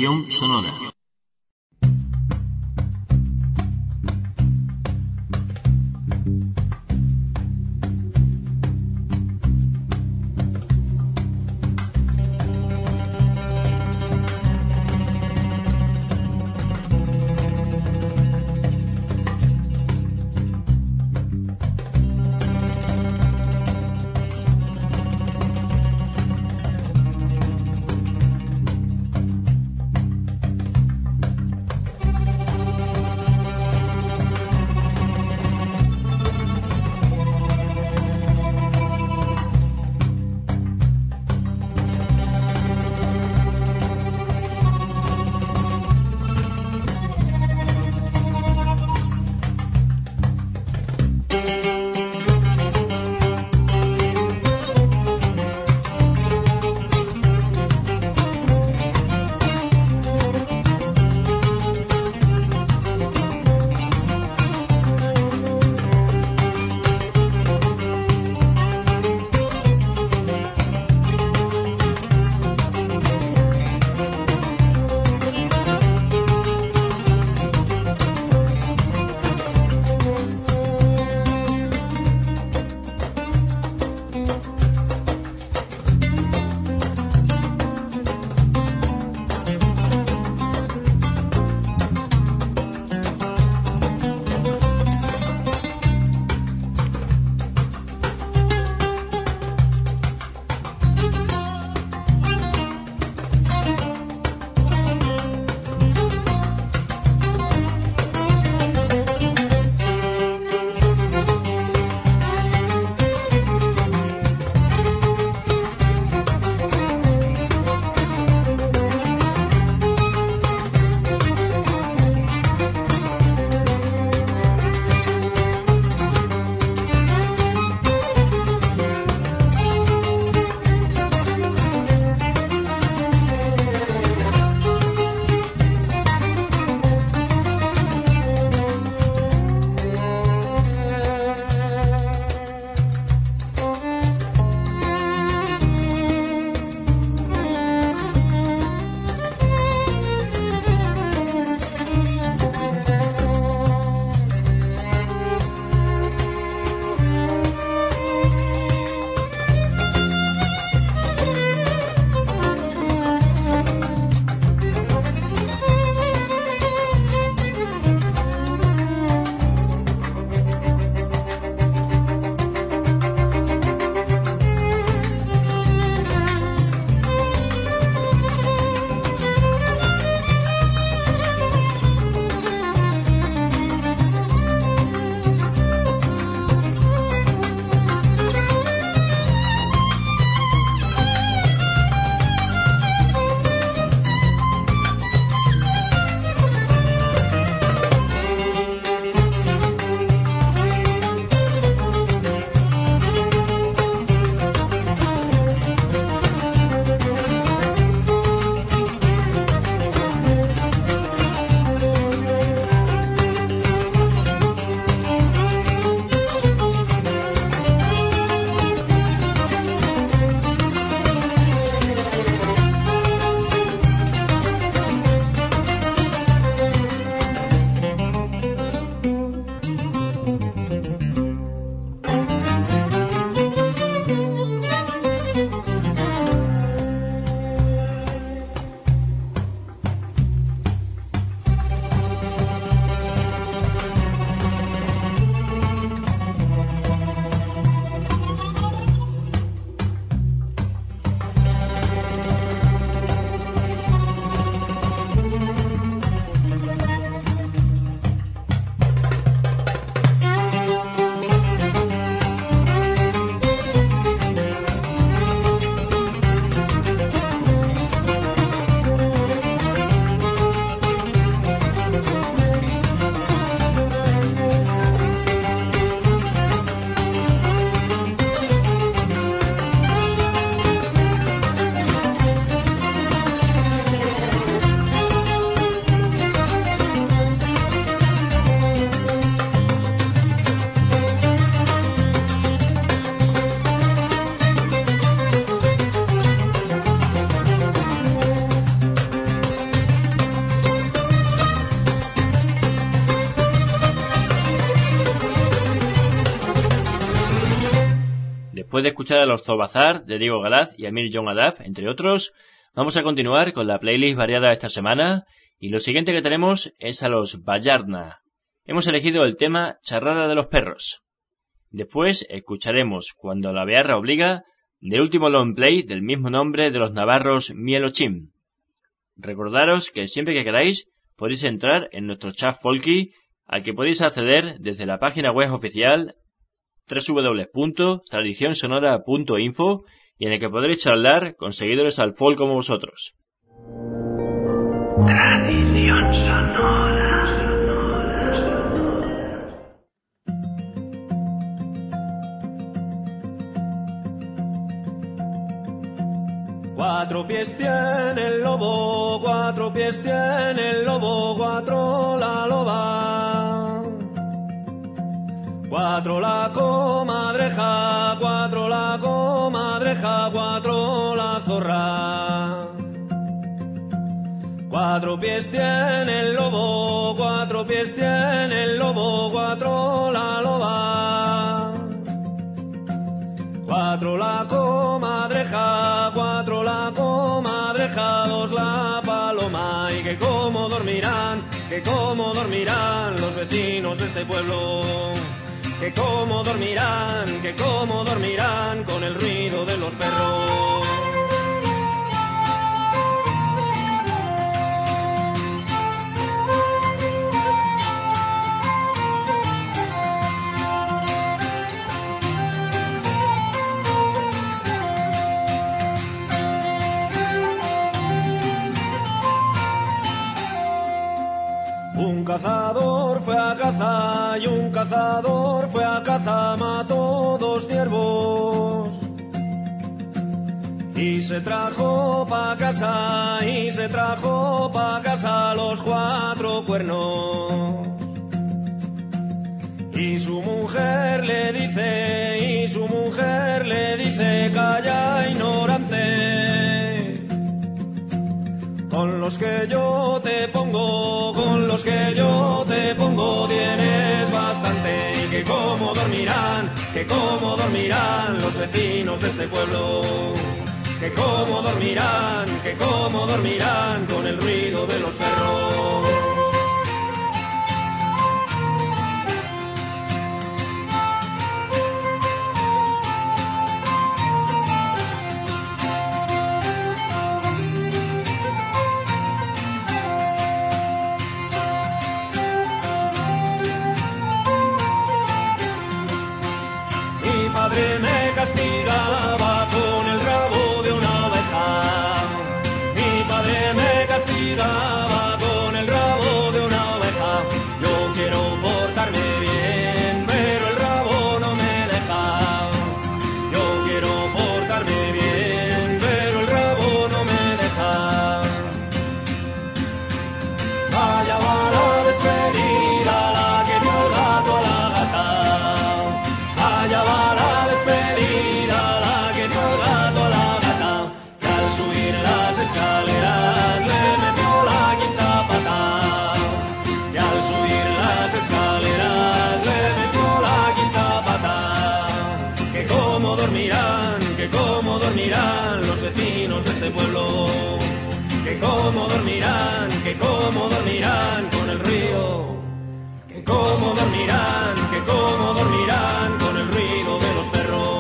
Tradición sonora. después de escuchar a los Zobazar de Diego Galaz y Amir John Adab, entre otros, vamos a continuar con la playlist variada esta semana y lo siguiente que tenemos es a los Vallarna. Hemos elegido el tema Charrada de los Perros. Después escucharemos Cuando la Bearra Obliga, del último long play del mismo nombre de los navarros Mielochim. Recordaros que siempre que queráis podéis entrar en nuestro chat folky, al que podéis acceder desde la página web oficial doble u doble u doble u punto tradición sonora punto info y en el que podréis charlar con seguidores al folk como vosotros. Tradición sonora. Cuatro pies tiene el lobo, cuatro pies tiene el lobo, cuatro la loba. Cuatro la comadreja, cuatro la comadreja, cuatro la zorra. Cuatro pies tiene el lobo, cuatro pies tiene el lobo, cuatro la loba. Cuatro la comadreja, cuatro la comadreja, dos la paloma. Y que cómo dormirán, que cómo dormirán los vecinos de este pueblo. Que cómo dormirán, que cómo dormirán con el ruido de los perros. Un cazador fue a caza y un cazador fue a caza, mató dos ciervos y se trajo pa' casa, y se trajo pa' casa los cuatro cuernos. Y su mujer le dice, y su mujer le dice, calla ignorante, con los que yo te pongo, con los que yo te pongo tienes bastante. Y que cómo dormirán, que cómo dormirán los vecinos de este pueblo. Que cómo dormirán, que cómo dormirán con el ruido de los perros. Padre me castigaba con el rabo de una oveja. Mi padre me castigaba con el rabo de una oveja. Yo quiero portarme bien, pero el rabo no me deja. Yo quiero portarme bien, pero el rabo no me deja. Vaya va la despedida, la que dio el gato a la gata. Vaya va la escaleras le metió la quinta pata, y al subir las escaleras le metió la quinta pata. Que cómo dormirán, que cómo dormirán los vecinos de este pueblo. Que cómo dormirán, que cómo dormirán con el río. Que cómo dormirán, que cómo dormirán con el ruido de los perros.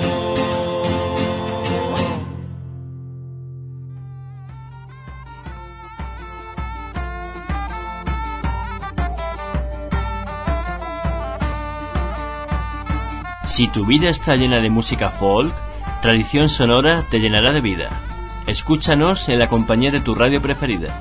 Si tu vida está llena de música folk, Tradición Sonora te llenará de vida. Escúchanos en la compañía de tu radio preferida.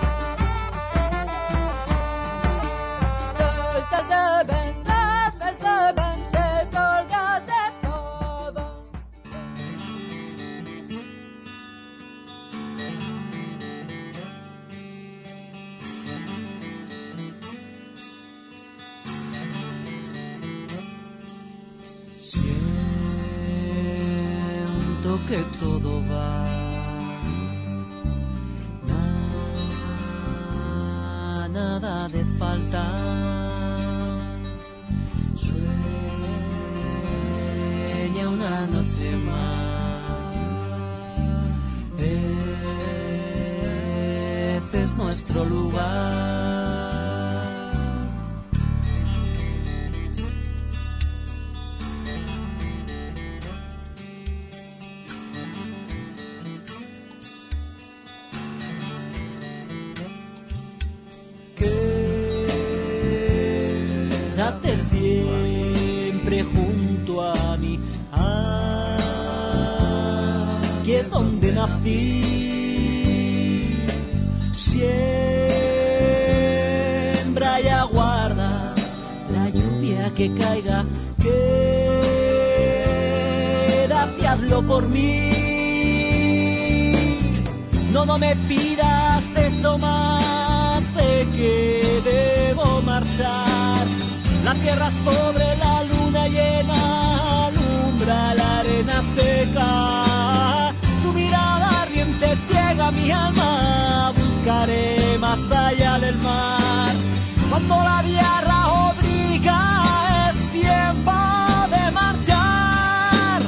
Que todo va, nada, nada de falta. Sueña una noche nuestro lugar. Quédate siempre junto a mí, aquí es donde nací. Siembra y aguarda la lluvia que caiga, quédate, hazlo por mí. No, no me pidas eso más, sé que debo marchar. La tierra es pobre, la luna llena alumbra la arena seca. Tu mirada ardiente ciega mi alma, buscaré más allá del mar. Cuando la tierra obliga, es tiempo de marchar.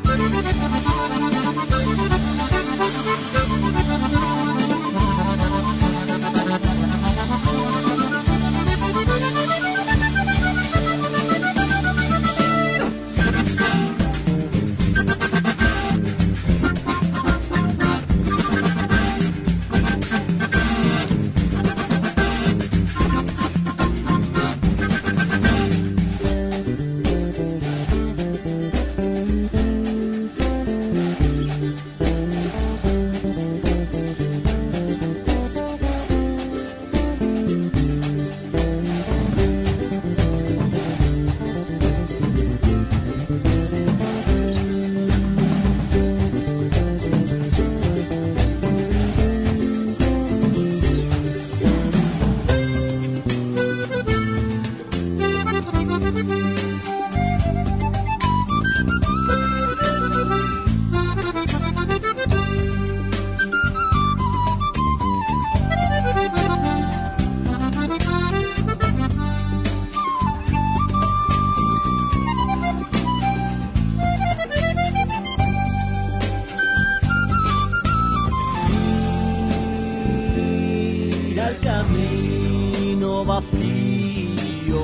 Vacío,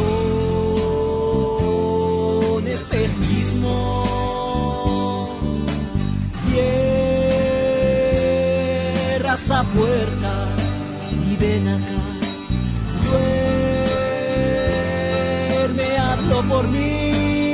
son espejismo. Cierra esa puerta y ven acá. Duerme, hazlo por mí.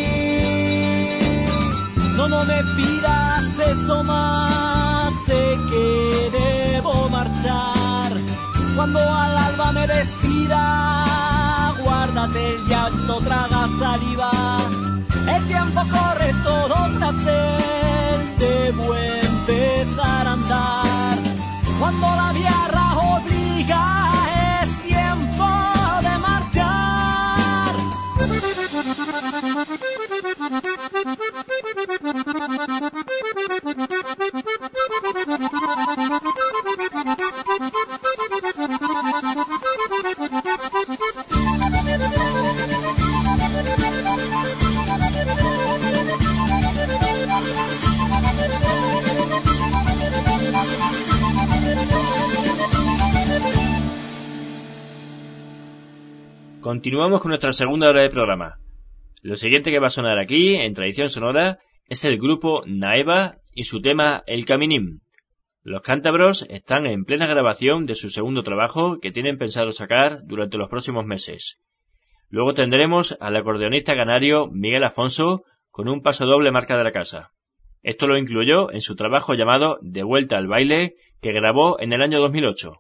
No, no me pidas eso más, sé que debo marchar. Cuando al alba me despida, guárdate el llanto, traga saliva. El tiempo corre todo tras él, debo empezar a andar. Cuando la tierra obliga, es tiempo de marchar. Continuamos con nuestra segunda hora de programa. Lo siguiente que va a sonar aquí, en Tradición Sonora, es el grupo Naeva y su tema El Caminín. Los cántabros están en plena grabación de su segundo trabajo que tienen pensado sacar durante los próximos meses. Luego tendremos al acordeonista canario Miguel Afonso con un pasodoble marca de la casa. Esto lo incluyó en su trabajo llamado De Vuelta al Baile, que grabó en el año dos mil ocho.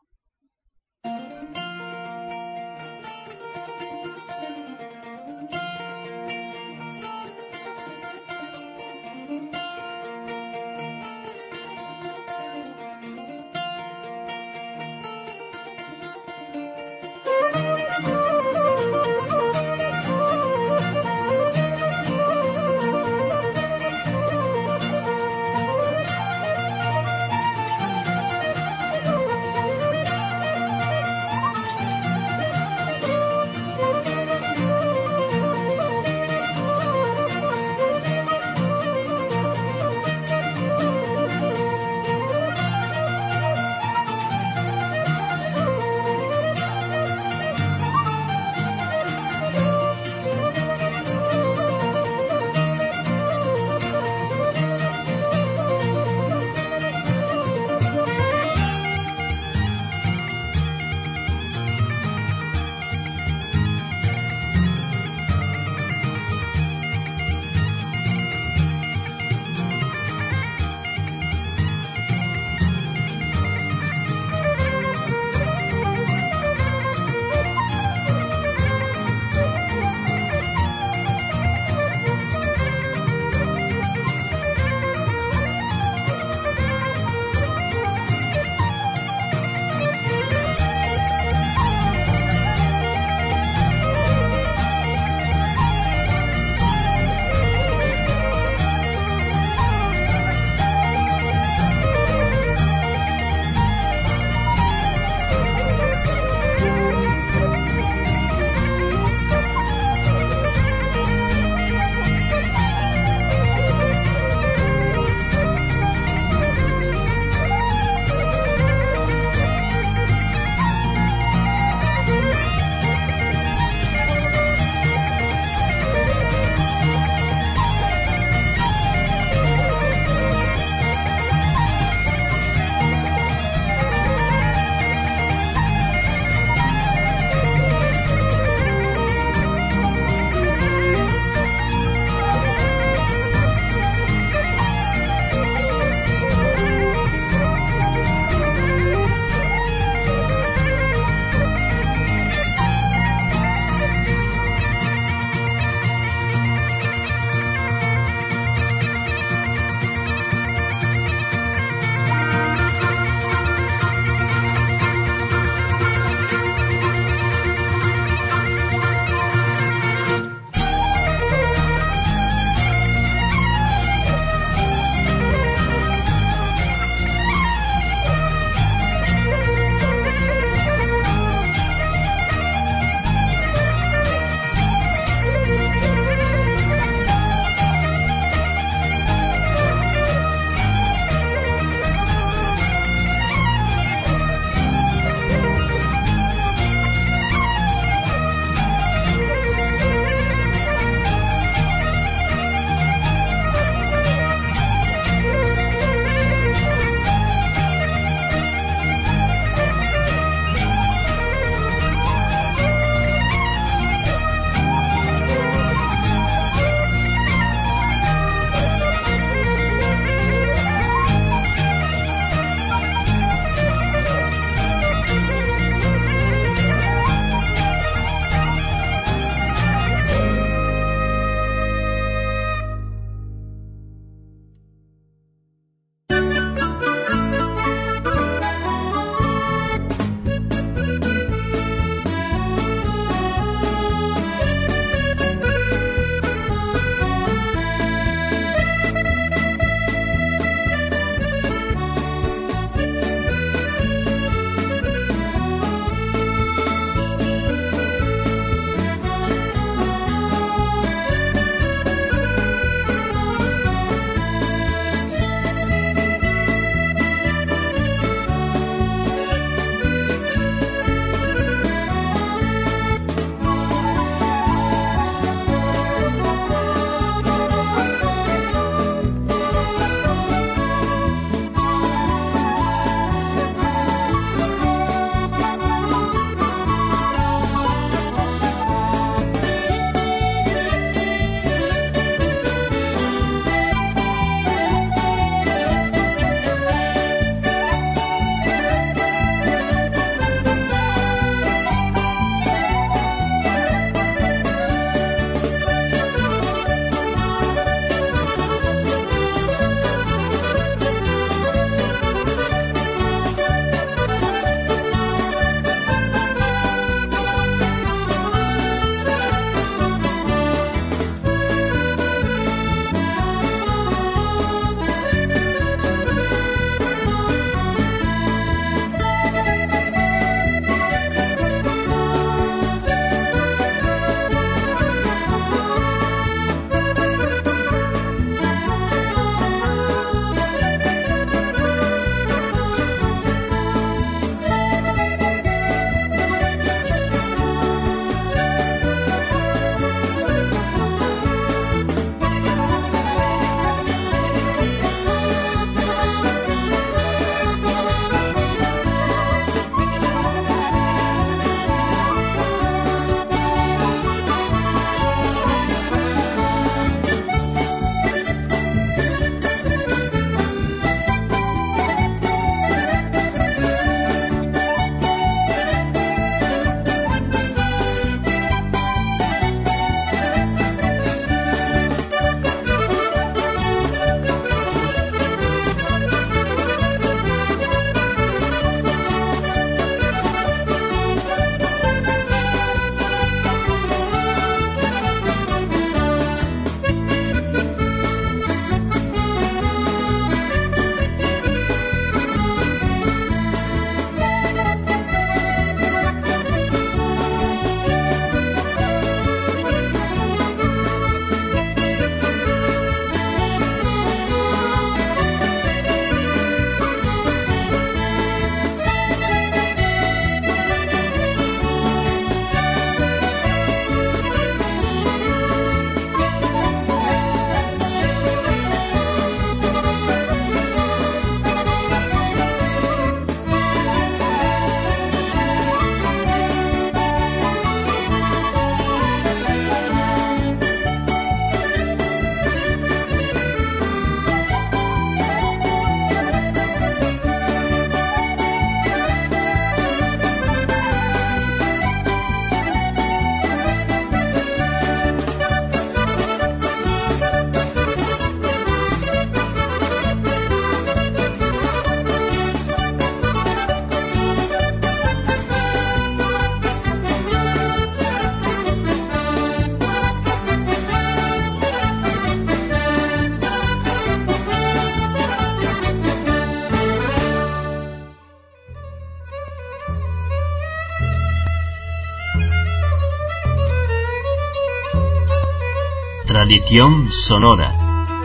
Tradición sonora.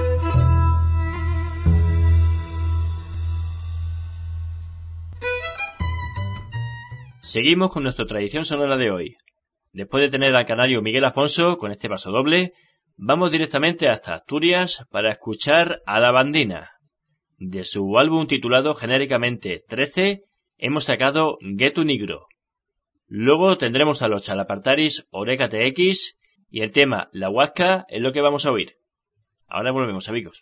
Seguimos con nuestra tradición sonora de hoy. Después de tener al canario Miguel Afonso con este paso doble, vamos directamente hasta Asturias para escuchar a La Bandina. De su álbum titulado genéricamente trece, hemos sacado Gueto Negro. Luego tendremos a los Chalapartaris Oreca T X y el tema La Huasca es lo que vamos a oír. Ahora volvemos, amigos.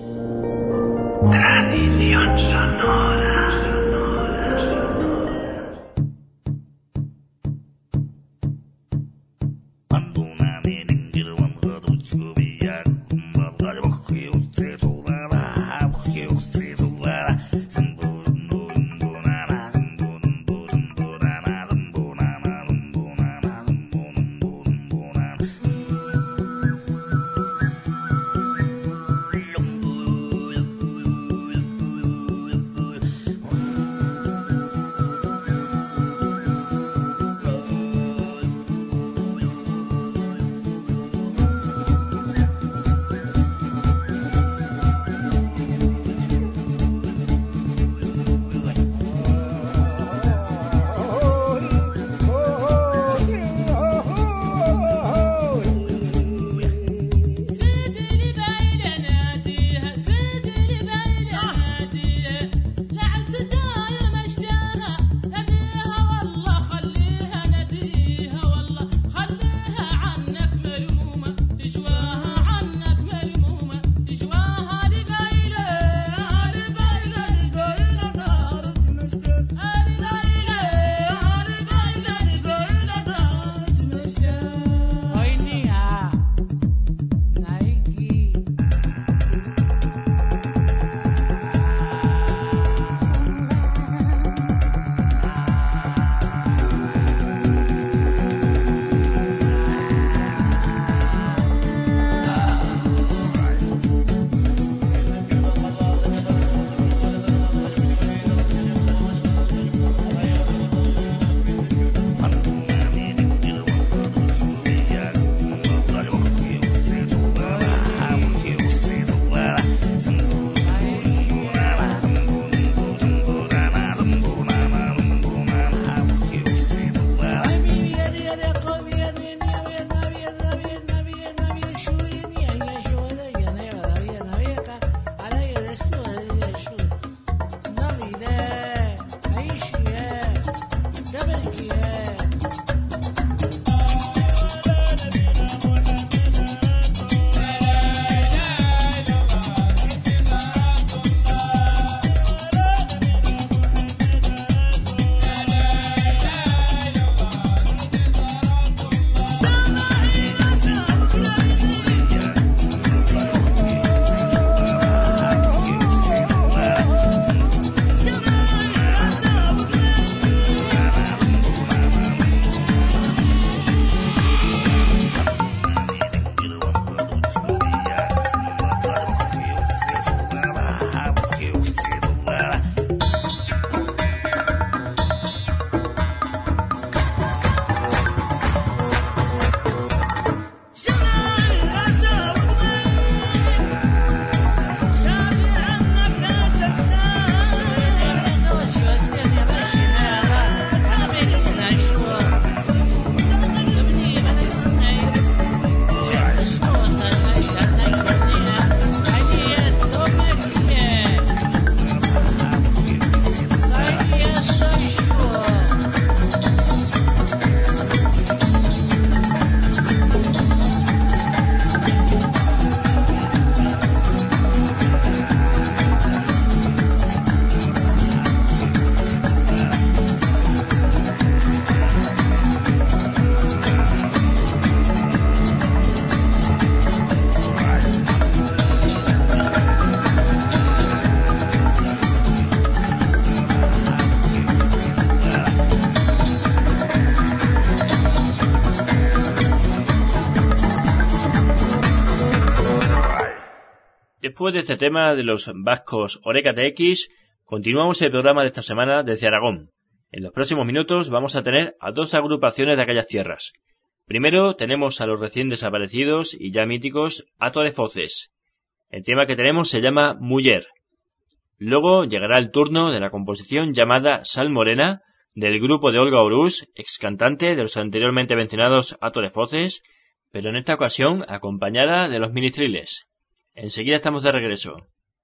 Tradición sonora. después de este tema de los vascos Oreca T X, continuamos el programa de esta semana desde Aragón. En los próximos minutos vamos a tener a dos agrupaciones de aquellas tierras. Primero tenemos a los recién desaparecidos y ya míticos Hato de Foces. El tema que tenemos se llama Muller. Luego llegará el turno de la composición llamada Sal Morena, del grupo de Olga Orús, ex cantante de los anteriormente mencionados Hato de Foces, pero en esta ocasión acompañada de los Ministriles. Enseguida estamos de regreso.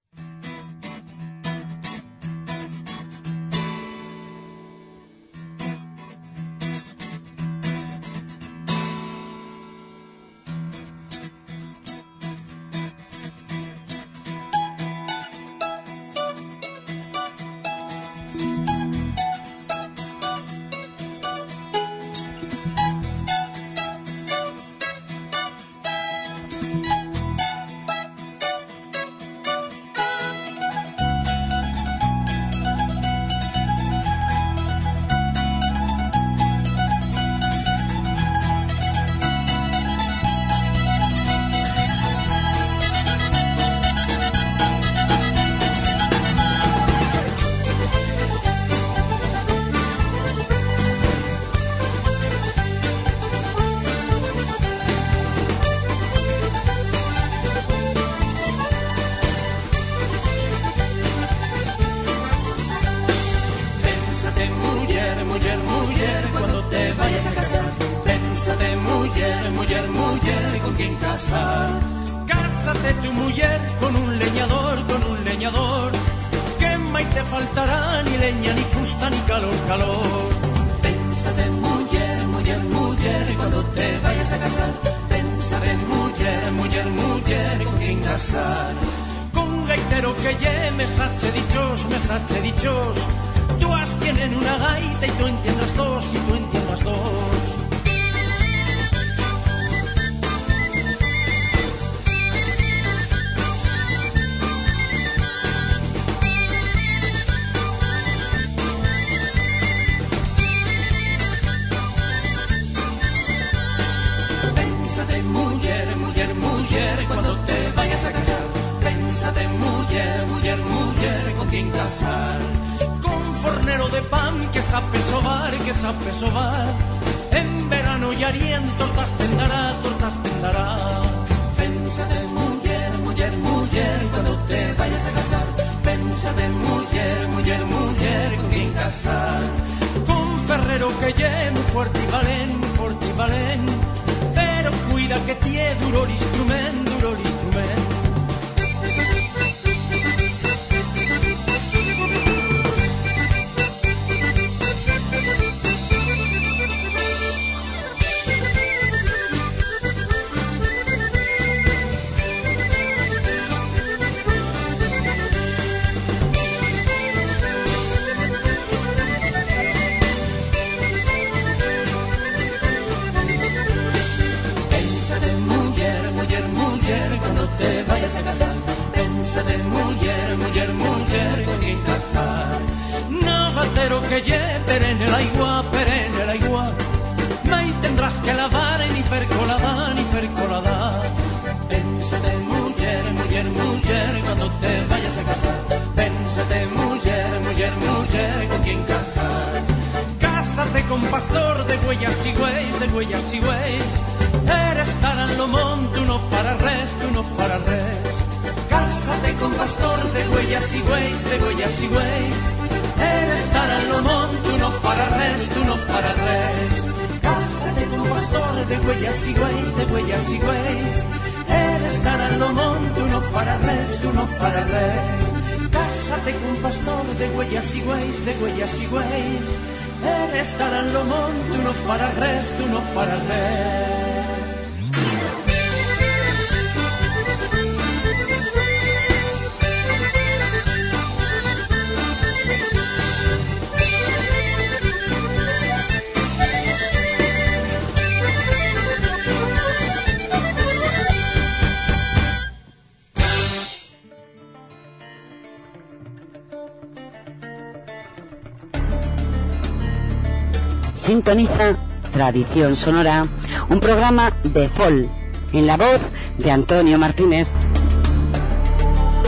Sintoniza Tradición Sonora, un programa de folk, en la voz de Antonio Martínez.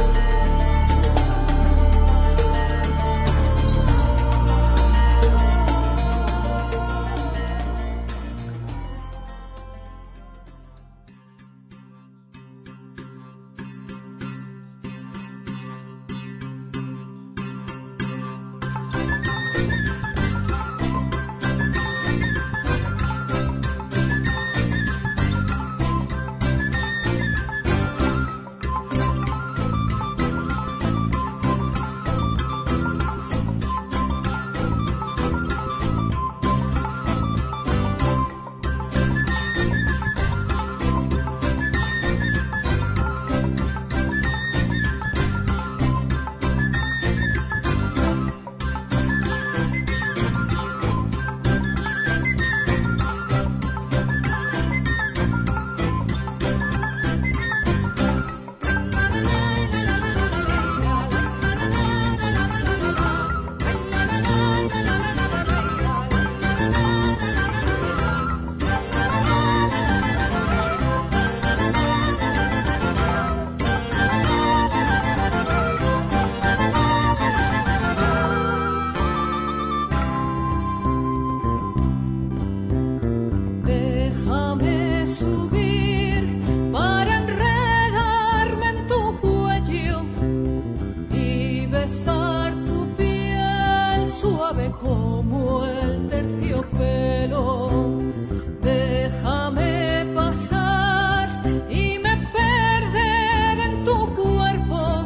besar tu piel suave como el terciopelo. Déjame pasar y me perderé en tu cuerpo,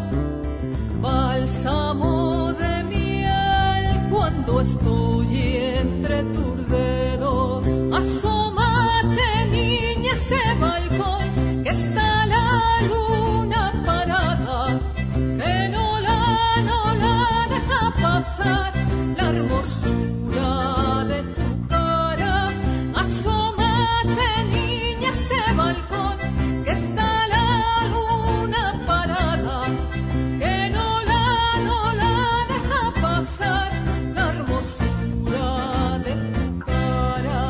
bálsamo de miel cuando estoy entre tus dedos. Asómate, niña, ese balcón que está la luna parada, que no la, no la deja pasar la hermosura de tu cara. Asómate, niña, ese balcón que está la luna parada, que no la, no la deja pasar la hermosura de tu cara.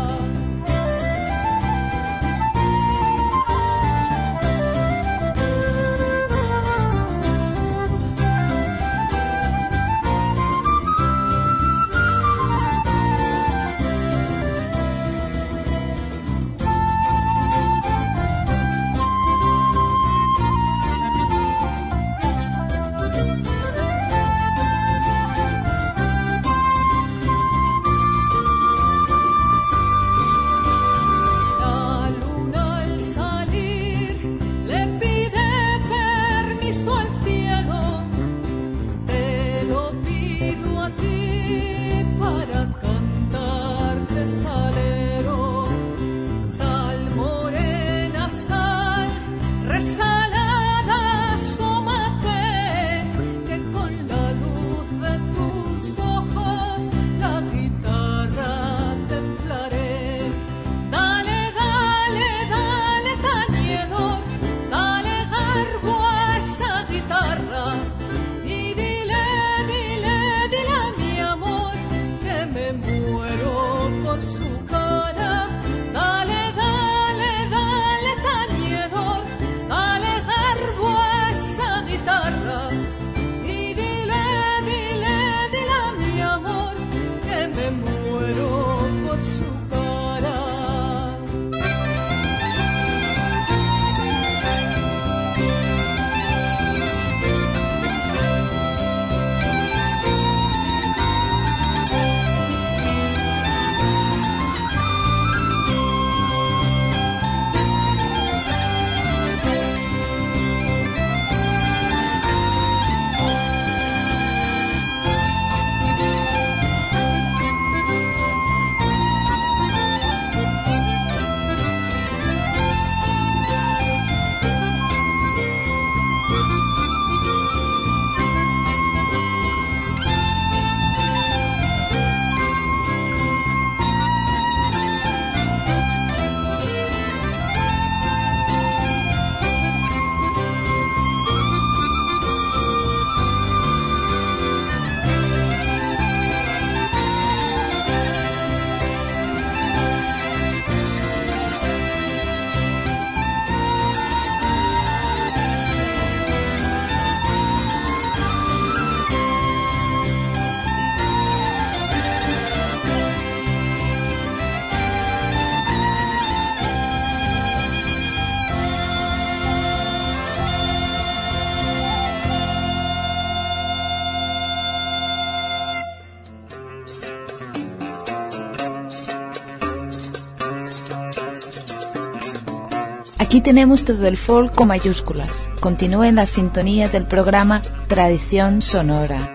La luna al salir le pide permiso al cielo, te lo pido a ti para cantarte salero. Sal, morena, sal, resalada, asómate, que con la luz de tus ojos la guitarra templaré. Dale, dale, dale, tañedor, dale garbo a esa guitarra y dile, dile, dile a mi amor que me muero por su cara. Dale, dale, dale, tañedor, dale garbo a esa guitarra y dile, dile, dile a mi amor que me muero por su cara. Aquí tenemos todo el folk con mayúsculas. Continúe en la sintonía del programa Tradición Sonora.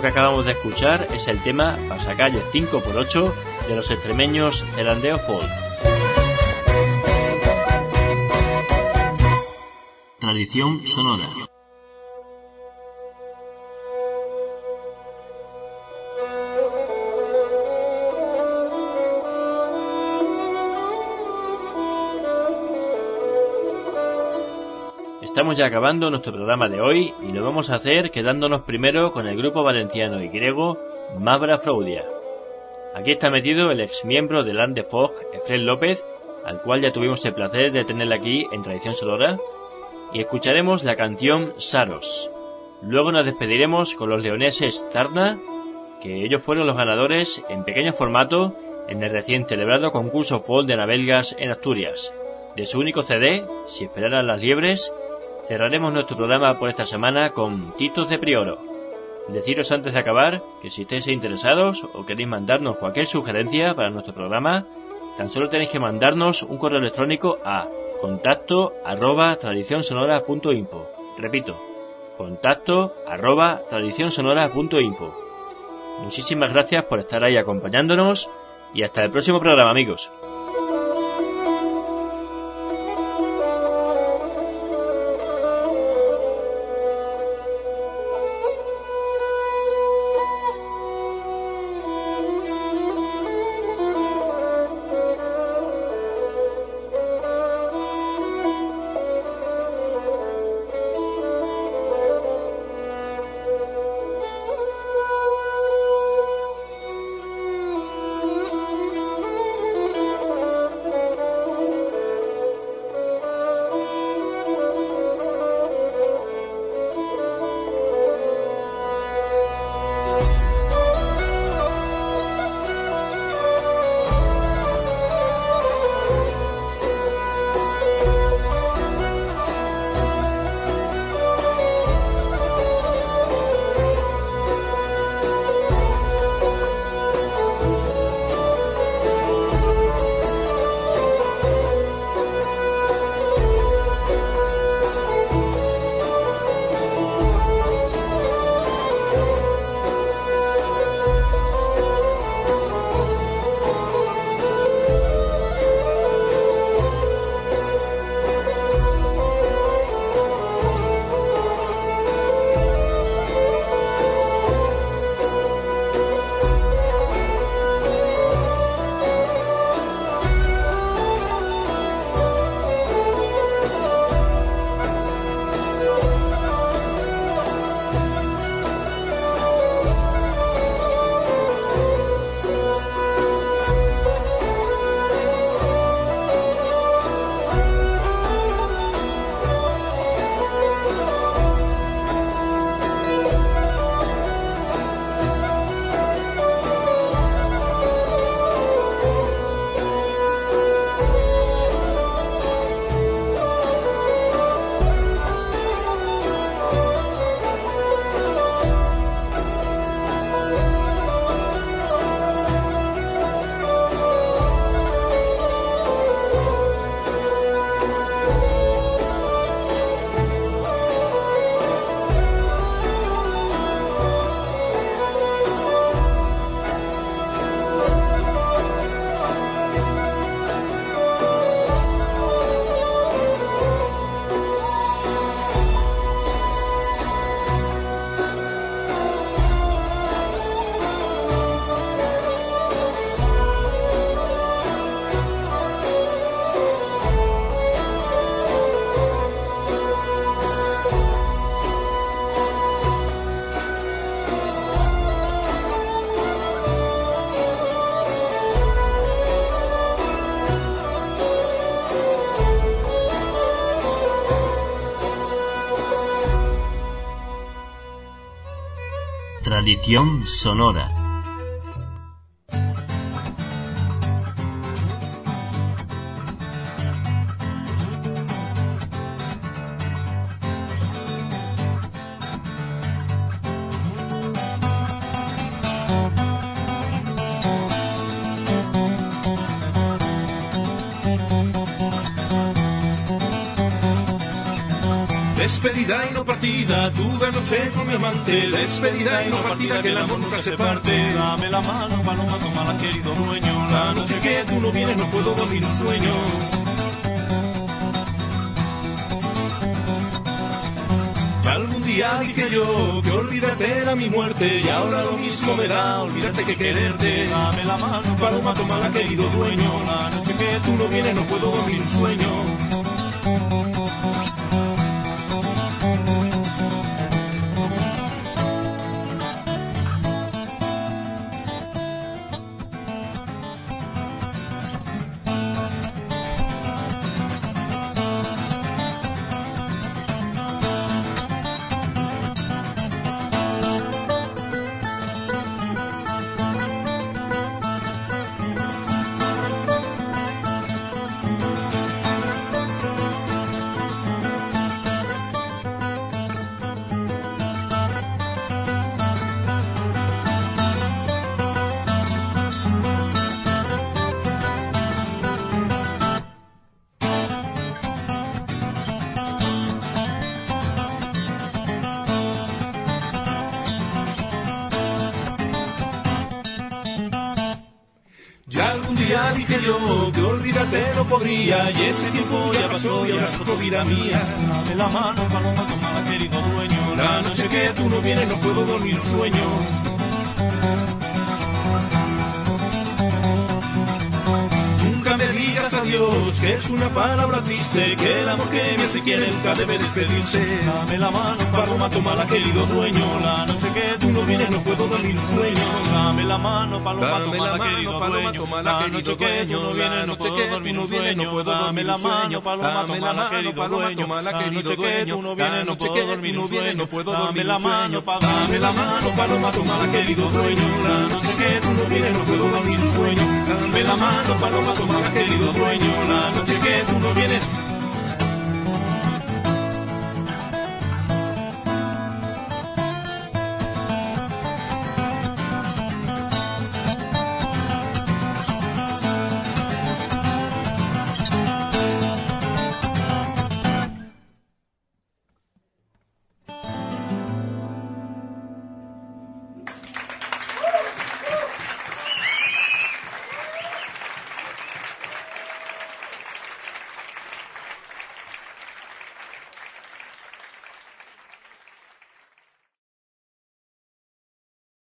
que acabamos de escuchar es el tema Pasacalle cinco por ocho de los extremeños El Andeo Folk. Tradición sonora. Estamos ya acabando nuestro programa de hoy y lo vamos a hacer quedándonos primero con el grupo valenciano y griego Mabra Fraudia. Aquí está metido el ex miembro del Ande Folk, Efrén López, al cual ya tuvimos el placer de tenerle aquí en Tradición Sonora, y escucharemos la canción Saros. Luego nos despediremos con los leoneses Tarna, que ellos fueron los ganadores en pequeño formato en el recién celebrado concurso folk de Navelgas en Asturias. De su único C D, Si esperaran las liebres, cerraremos nuestro programa por esta semana con Titos de Prioro. Deciros antes de acabar que si estáis interesados o queréis mandarnos cualquier sugerencia para nuestro programa, tan solo tenéis que mandarnos un correo electrónico a contacto arroba tradicionsonora punto info. Repito, contacto arroba tradicionsonora punto info. Muchísimas gracias por estar ahí acompañándonos y hasta el próximo programa, amigos. Tradición sonora. Despedida y no partida, tuve anoche con mi amante. Despedida y no partida, que el amor nunca se parte. Dame la mano, paloma, tómala, querido dueño. La noche que tú no vienes no puedo dormir un sueño. Algún día dije yo que olvidarte era mi muerte, y ahora lo mismo me da olvidarte que quererte. Dame la mano, paloma, tómala, querido dueño. La noche que tú no vienes no puedo dormir un sueño. Ya algún día dije yo que olvidarte no podría, y ese tiempo ya pasó y ahora es otra vida mía. Dame la mano, paloma, tómala, querido dueño. La noche que tú no vienes no puedo dormir sueño. Nunca me digas adiós, que es una palabra triste, que el amor que me se quiere nunca debe despedirse. Dame la mano, paloma, tómala, querido dueño. La noche que tú no vienes no puedo dormir sueño. Dame la mano, paloma, tómala, querido dueño. La noche que tú no vienes no puedo dormir un sueño. Dame la mano, paloma, tómala, querido dueño. La noche que tú no vienes no puedo dormir un sueño. Dame la mano, dame la mano, paloma, tómala, querido dueño. La noche que tú no vienes no puedo dormir un sueño. Dame la mano, paloma, tómala, querido dueño. La noche que tú no vienes